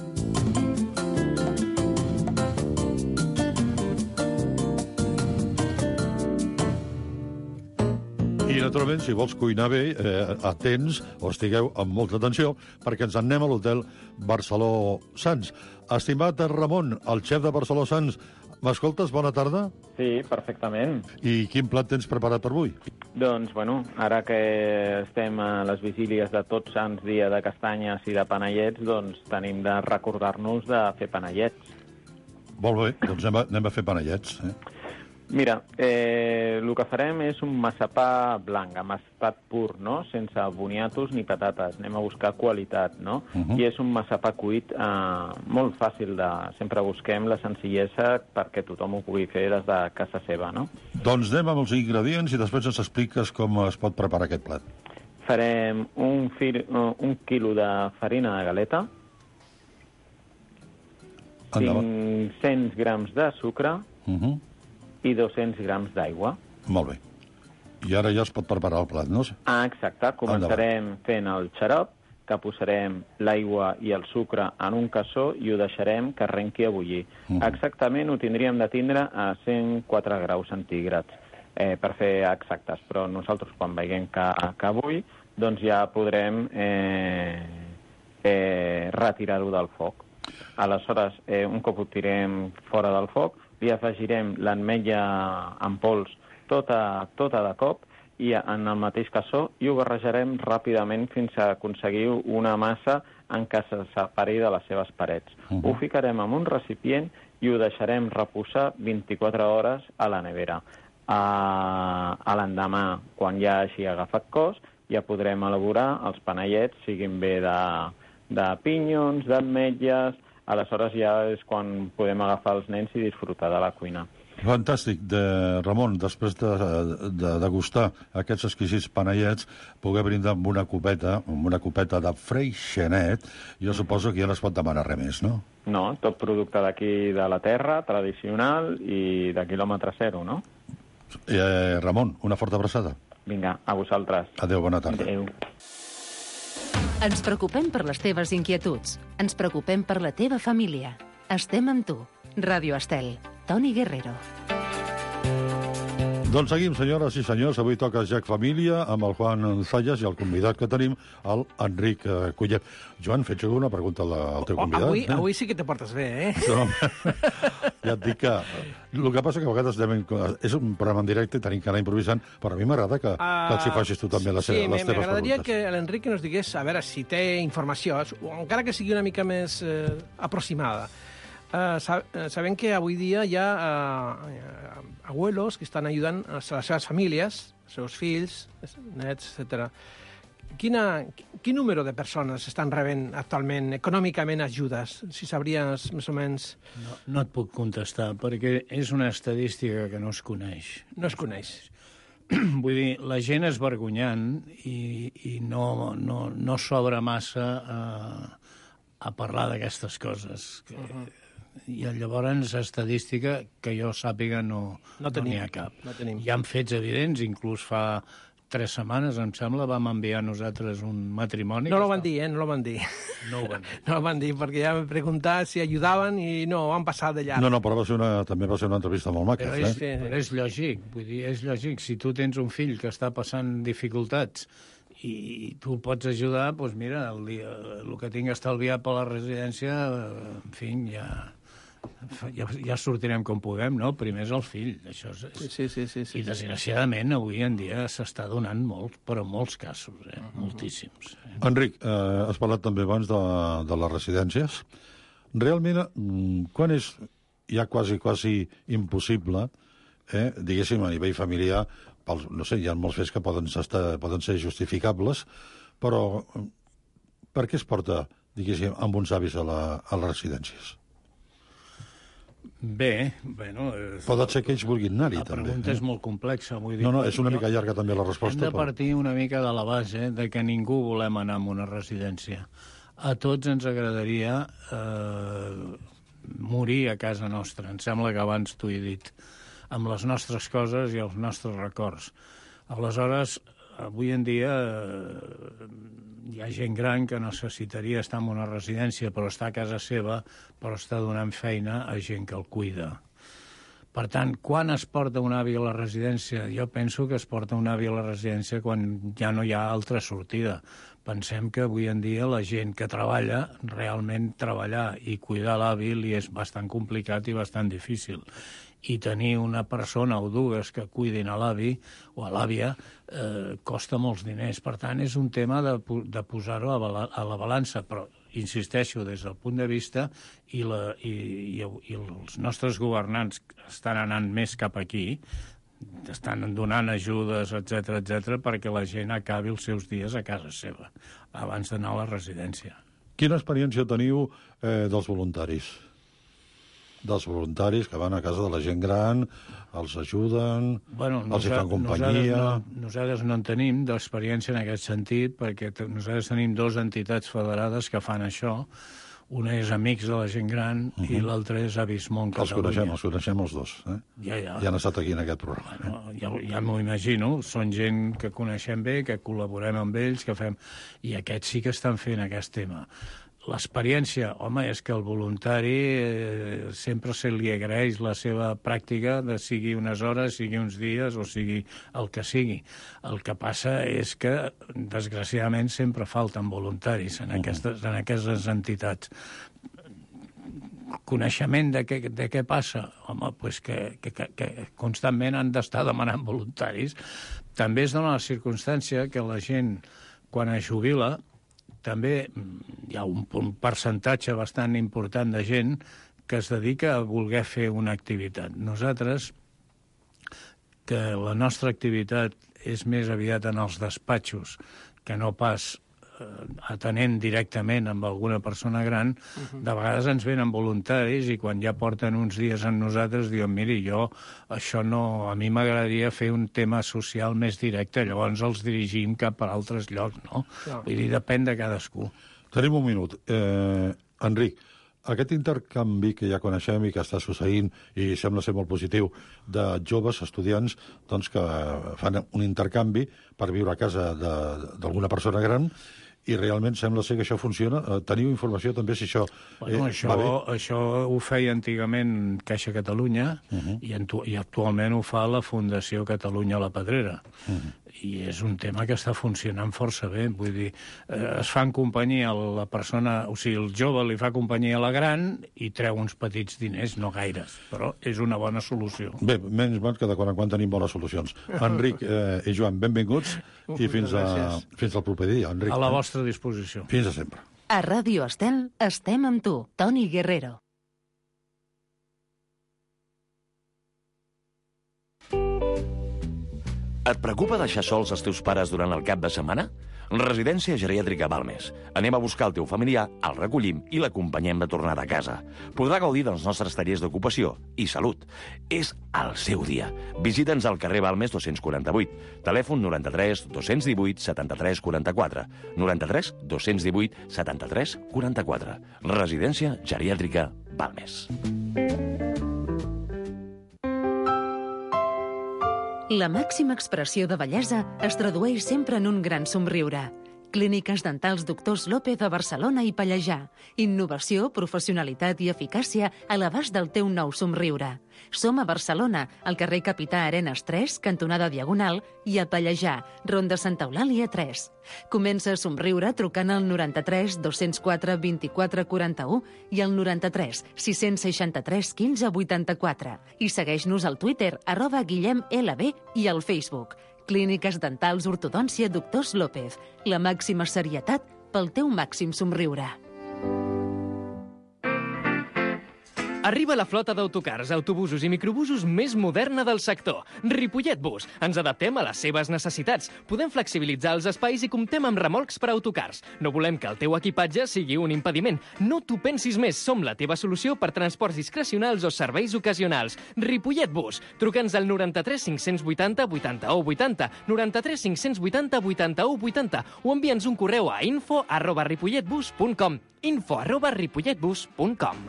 I, naturalment, si vols cuinar bé, eh, atents o estigueu amb molta atenció, perquè ens en anem a l'hotel Barceló Sants. Estimat Ramon, el xef de Barceló Sants, m'escoltes? Bona tarda. Sí, perfectament. I quin plat tens preparat per avui? Doncs, bueno, ara que estem a les vigílies de Tots Sants, dia de castanyes i de panellets, doncs tenim de recordar-nos de fer panellets. Molt bé, doncs anem a, anem a fer panellets. Eh? Mira, eh, el que farem és un massapà blanc, amaspat pur, no? Sense boniatos ni patates. Anem a buscar qualitat, no? Uh -huh. I és un massapà cuit eh, molt fàcil de... Sempre busquem la senzillesa perquè tothom ho pugui fer des de casa seva, no? Doncs anem amb els ingredients i després ens expliques com es pot preparar aquest plat. Farem un, fil, un quilo de farina de galeta, cinc-cents grams de sucre, uh -huh. i dos-cents grams d'aigua. Molt bé. I ara ja es pot preparar el plat, no? Ah, exacte. Començarem fent el xarop, que posarem l'aigua i el sucre en un cassó i ho deixarem que arrenqui a bullir. Uh -huh. Exactament ho tindríem de tindre a cent quatre graus centígrads, eh, per fer exactes, però nosaltres quan veiem que, que bull, doncs ja podrem eh, eh, retirar-ho del foc. Aleshores, eh, un cop ho tirem fora del foc, li afegirem l'ametlla en pols tota, tota de cop i en el mateix cassó i ho barrejarem ràpidament fins a aconseguir una massa en què se separi de les seves parets. Uh -huh. Ho ficarem en un recipient i ho deixarem reposar vint-i-quatre hores a la nevera. A, a l'endemà, quan ja hagi agafat cos, ja podrem elaborar els panellets, siguin bé de, de pinyons, d'ametlles. Aleshores ja és quan podem agafar els nens i disfrutar de la cuina. Fantàstic, de Ramon, després de, de degustar aquests exquisits panellets, poder brindar amb una copeta, amb una copeta de Freixenet, jo suposo que ja no es pot demanar res més, no? No, tot producte d'aquí de la terra, tradicional i de quilòmetre zero, no? Eh, Ramon, una forta abraçada. Vinga, a vosaltres. Adéu, bona tarda. Adéu. Ens preocupem per les teves inquietuds. Ens preocupem per la teva família. Estem amb tu. Ràdio Estel. Toni Guerrero. Doncs seguim, senyores i senyors. Avui toca Jack Família amb el Juan Zayas i el convidat que tenim, el Enric Cullet. Joan, faig una pregunta al teu convidat. Avui, eh? avui sí que te portes bé, eh? No, ja et dic que... El que passa que a vegades anem, és un programa en directe i tenim que anar improvisant, però a mi m'agrada que, uh, que els hi facis tu també les, sí, les teves preguntes. Sí, m'agradaria que l'Enric nos digués, a veure si té informació, encara que sigui una mica més eh, aproximada. Uh, sabem que avui dia hi ha uh, abuelos que estan ajudant a les seves famílies, els seus fills, nets, etcètera. Quina, quin número de persones estan rebent actualment econòmicament ajudes? Si sabries més o menys... No, no et puc contestar, perquè és una estadística que no es coneix. No es coneix. Vull dir, la gent és vergonyant i, i no, no, no s'obre massa a, a parlar d'aquestes coses. Que, uh-huh. I llavors, estadística, que jo sàpiga, no, no, no n'hi ha cap. No tenim. Hi ha fets evidents, inclús fa tres setmanes, em sembla, vam enviar a nosaltres un matrimoni... No ho van dir, eh? No ho van dir. No ho van dir. No ho van dir, perquè ja m'he preguntat si ajudaven i no, han passat de llarg. No, no, però va ser una, també va ser una entrevista molt maca. Però és, eh? però és lògic, vull dir, és lògic. Si tu tens un fill que està passant dificultats i tu el pots ajudar, doncs mira, el, dia, el que tinc estalviat per la residència, en fi, ja... Ja, ja sortirem com puguem, no? Primer és el fill. Això és, és... Sí, sí, sí, sí, I desgraciadament avui en dia s'està donant molt, però molts casos, eh? Uh-huh. Moltíssims. Eh? Enric, eh, has parlat també abans de, de les residències. Realment, quan és ja quasi, quasi impossible, eh, diguéssim, a nivell familiar, pels, no sé, hi ha molts fets que poden, estar, poden ser justificables, però per què es porta, diguéssim, amb uns avis a, la, a les residències? Bé, bueno... Pot ser que ells vulguin anar-hi, també. La pregunta eh? és molt complexa, vull dir... No, no, és una mica llarga també la resposta. Hem de partir una mica de la base de que ningú volem anar a una residència. A tots ens agradaria eh, morir a casa nostra. Em sembla que abans t'ho he dit. Amb les nostres coses i els nostres records. Aleshores, avui en dia eh, hi ha gent gran que necessitaria estar en una residència, però està a casa seva, però està donant feina a gent que el cuida. Per tant, quan es porta un avi a la residència? Jo penso que es porta un avi a la residència quan ja no hi ha altra sortida. Pensem que avui en dia la gent que treballa, realment treballar i cuidar l'avi li és bastant complicat i bastant difícil. I tenir una persona o dues que cuidin a l'avi o a l'àvia eh, costa molts diners. Per tant, és un tema de, de posar-ho a, a la balança, però insisteixo, des del punt de vista i, la, i, i, i els nostres governants estan anant més cap aquí, estan donant ajudes, etcètera, etcètera, perquè la gent acabi els seus dies a casa seva, abans d'anar a la residència. Quina experiència teniu eh, dels voluntaris? Dels voluntaris que van a casa de la gent gran, els ajuden, bueno, els hi fan companyia... Nosaltres no, nosaltres no en tenim d'experiència en aquest sentit, perquè nosaltres tenim dues entitats federades que fan això. Una és Amics de la Gent Gran uh-huh. i l'altra és Avis Món Catalunya. Els coneixem, els coneixem els dos. Eh? Ja, ja. Ja han estat aquí en aquest programa. Bueno, eh? Ja, ja m'ho imagino. Són gent que coneixem bé, que col·laborem amb ells, que fem... I aquests sí que estan fent aquest tema. L'experiència, home, és que el voluntari eh, sempre se li agraeix la seva pràctica, de sigui unes hores, sigui uns dies o sigui el que sigui. El que passa és que, desgraciadament, sempre falten voluntaris en aquestes, en aquestes entitats. Coneixement de què, de què passa? Home, pues que, que, que constantment han d'estar demanant voluntaris. També es dona la circumstància que la gent, quan es jubila, també hi ha un, un percentatge bastant important de gent que es dedica a voler fer una activitat. Nosaltres, que la nostra activitat és més aviat en els despatxos que no pas eh, atenent directament amb alguna persona gran, uh-huh. de vegades ens venen voluntaris i quan ja porten uns dies amb nosaltres diuen, miri, jo això no... A mi m'agradaria fer un tema social més directe, llavors els dirigim cap a altres llocs, no? Clar. Vull dir, depèn de cadascú. Tenim un minut. Eh, Enric, aquest intercanvi que ja coneixem i que està succeint i sembla ser molt positiu de joves estudiants doncs, que fan un intercanvi per viure a casa d'alguna persona gran i realment sembla ser que això funciona. Teniu informació també si això, bueno, eh, això va bé? Això ho feia antigament Caixa Catalunya uh-huh. i, i actualment ho fa la Fundació Catalunya La Pedrera. Uh-huh. I és un tema que està funcionant força bé. Vull dir, eh, es fan companyia a la persona... O sigui, el jove li fa companyia a la gran i treu uns petits diners, no gaires, però és una bona solució. Bé, menys mal que de quan en quan tenim bones solucions. Enric eh, i Joan, benvinguts i fins, a, fins al proper dia. Enric, a la vostra disposició. Fins a sempre. A Ràdio Estel estem amb tu, Toni Guerrero. Et preocupa deixar sols els teus pares durant el cap de setmana? Residència Geriàtrica Balmes. Anem a buscar el teu familiar, el recollim i l'acompanyem de tornada a casa. Podrà gaudir dels nostres tallers d'ocupació i salut. És el seu dia. Visita'ns al carrer Balmes dos-cents quaranta-vuit. Telèfon noranta-tres dos-cents divuit setanta-tres quaranta-quatre. noranta-tres dos-cents divuit setanta-tres quaranta-quatre. Residència Geriàtrica Balmes. La màxima expressió de bellesa es tradueix sempre en un gran somriure. Clíniques Dentals Doctors López a Barcelona i Pallejà. Innovació, professionalitat i eficàcia a l'abast del teu nou somriure. Som a Barcelona, al carrer Capità Arenas tres, cantonada Diagonal, i a Pallejà, ronda Santa Eulàlia tres. Comença a somriure trucant al noranta-tres dos-cents quatre vint-i-quatre quaranta-u i al noranta-tres sis-cents seixanta-tres quinze vuitanta-quatre. I segueix-nos al Twitter, arroba Guillem L B, i al Facebook. Clíniques Dentals Ortodòncia Doctors López. La màxima serietat pel teu màxim somriure. Arriba la flota d'autocars, autobusos i microbusos més moderna del sector. Ripollet Bus. Ens adaptem a les seves necessitats. Podem flexibilitzar els espais i comptem amb remolcs per a autocars. No volem que el teu equipatge sigui un impediment. No t'ho pensis més. Som la teva solució per transports discrecionals o serveis ocasionals. Ripollet Bus. Truca'ns al noranta-tres cinc-cents vuitanta vuitanta-u vuitanta, noranta-tres cinc-cents vuitanta vuitanta-u vuitanta o envia'ns un correu a info arroba ripolletbus punt com. info arroba ripolletbus punt com.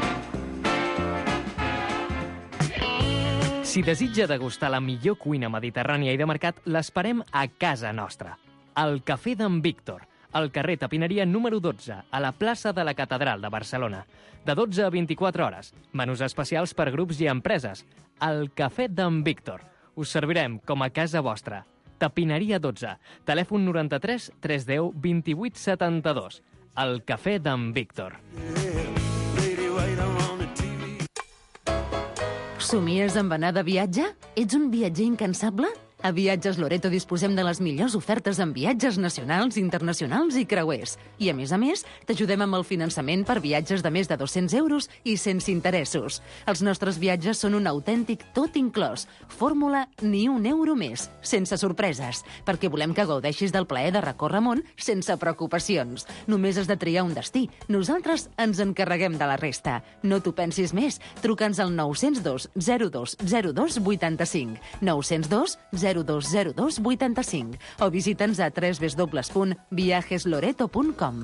Si desitja degustar la millor cuina mediterrània i de mercat, l'esperem a casa nostra. Al Cafè d'en Víctor, al carrer Tapineria número dotze, a la plaça de la Catedral de Barcelona. De dotze a vint-i-quatre hores. Menús especials per grups i empreses. Al Cafè d'en Víctor. Us servirem com a casa vostra. Tapineria dotze. Telèfon noranta-tres tres deu vint-i-vuit setanta-dos. Al Cafè d'en Víctor. Somies amb anar de viatge? Ets un viatger incansable? A Viatges Loreto disposem de les millors ofertes en viatges nacionals, internacionals i creuers. I, a més a més, t'ajudem amb el finançament per viatges de més de dos-cents euros i sense interessos. Els nostres viatges són un autèntic tot inclòs. Fórmula ni un euro més, sense sorpreses, perquè volem que gaudeixis del plaer de recórrer món sense preocupacions. Només has de triar un destí. Nosaltres ens encarreguem de la resta. No t'ho pensis més. Truca'ns al nou zero dos zero dos zero dos vuitanta-cinc. nou zero dos zero dos zero dos vuitanta-cinc o visita'ns a w w w punt viajes loreto punt com.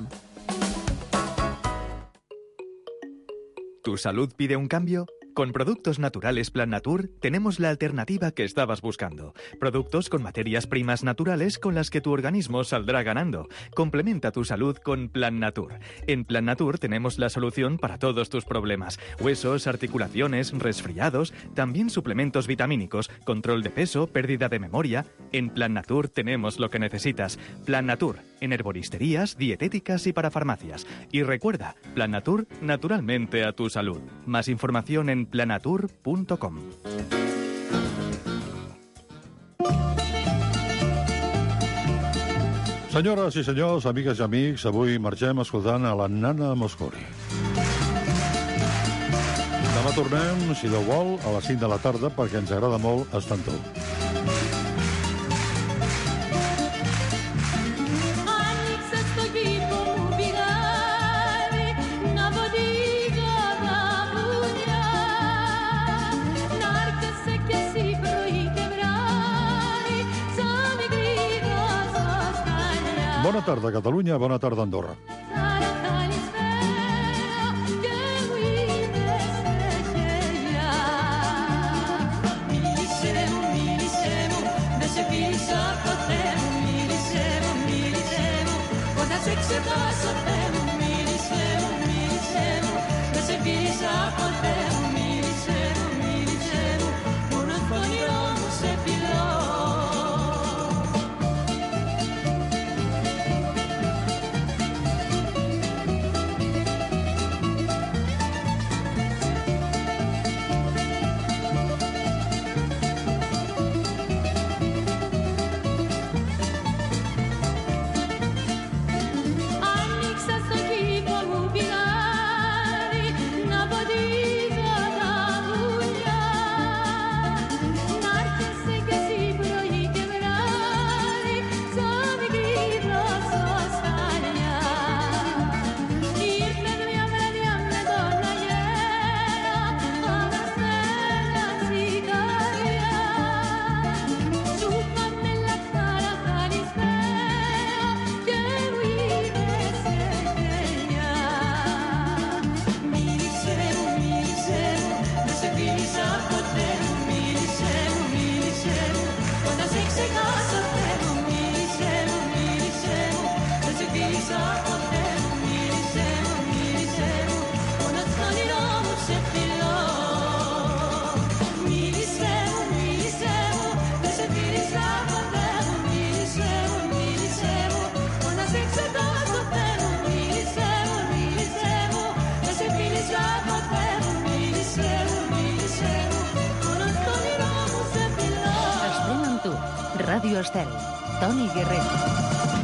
¿Tu salud pide un cambio? Con Productos Naturales Plan Natur tenemos la alternativa que estabas buscando. Productos con materias primas naturales con las que tu organismo saldrá ganando. Complementa tu salud con Plan Natur. En Plan Natur tenemos la solución para todos tus problemas. Huesos, articulaciones, resfriados, también suplementos vitamínicos, control de peso, pérdida de memoria. En Plan Natur tenemos lo que necesitas. Plan Natur, en herboristerías, dietéticas y para farmacias. Y recuerda, Plan Natur, naturalmente a tu salud. Más información en planatur punt com. Senyores i senyors, amigues i amics, avui marxem escoltant a la Nana Mosconi. Demà tornem, si Déu vol, a les cinc de la tarda, perquè ens agrada molt estar amb tu. Bona tarda, Catalunya. Bona tarda, Andorra. l'Hostel. Toni Guerrero.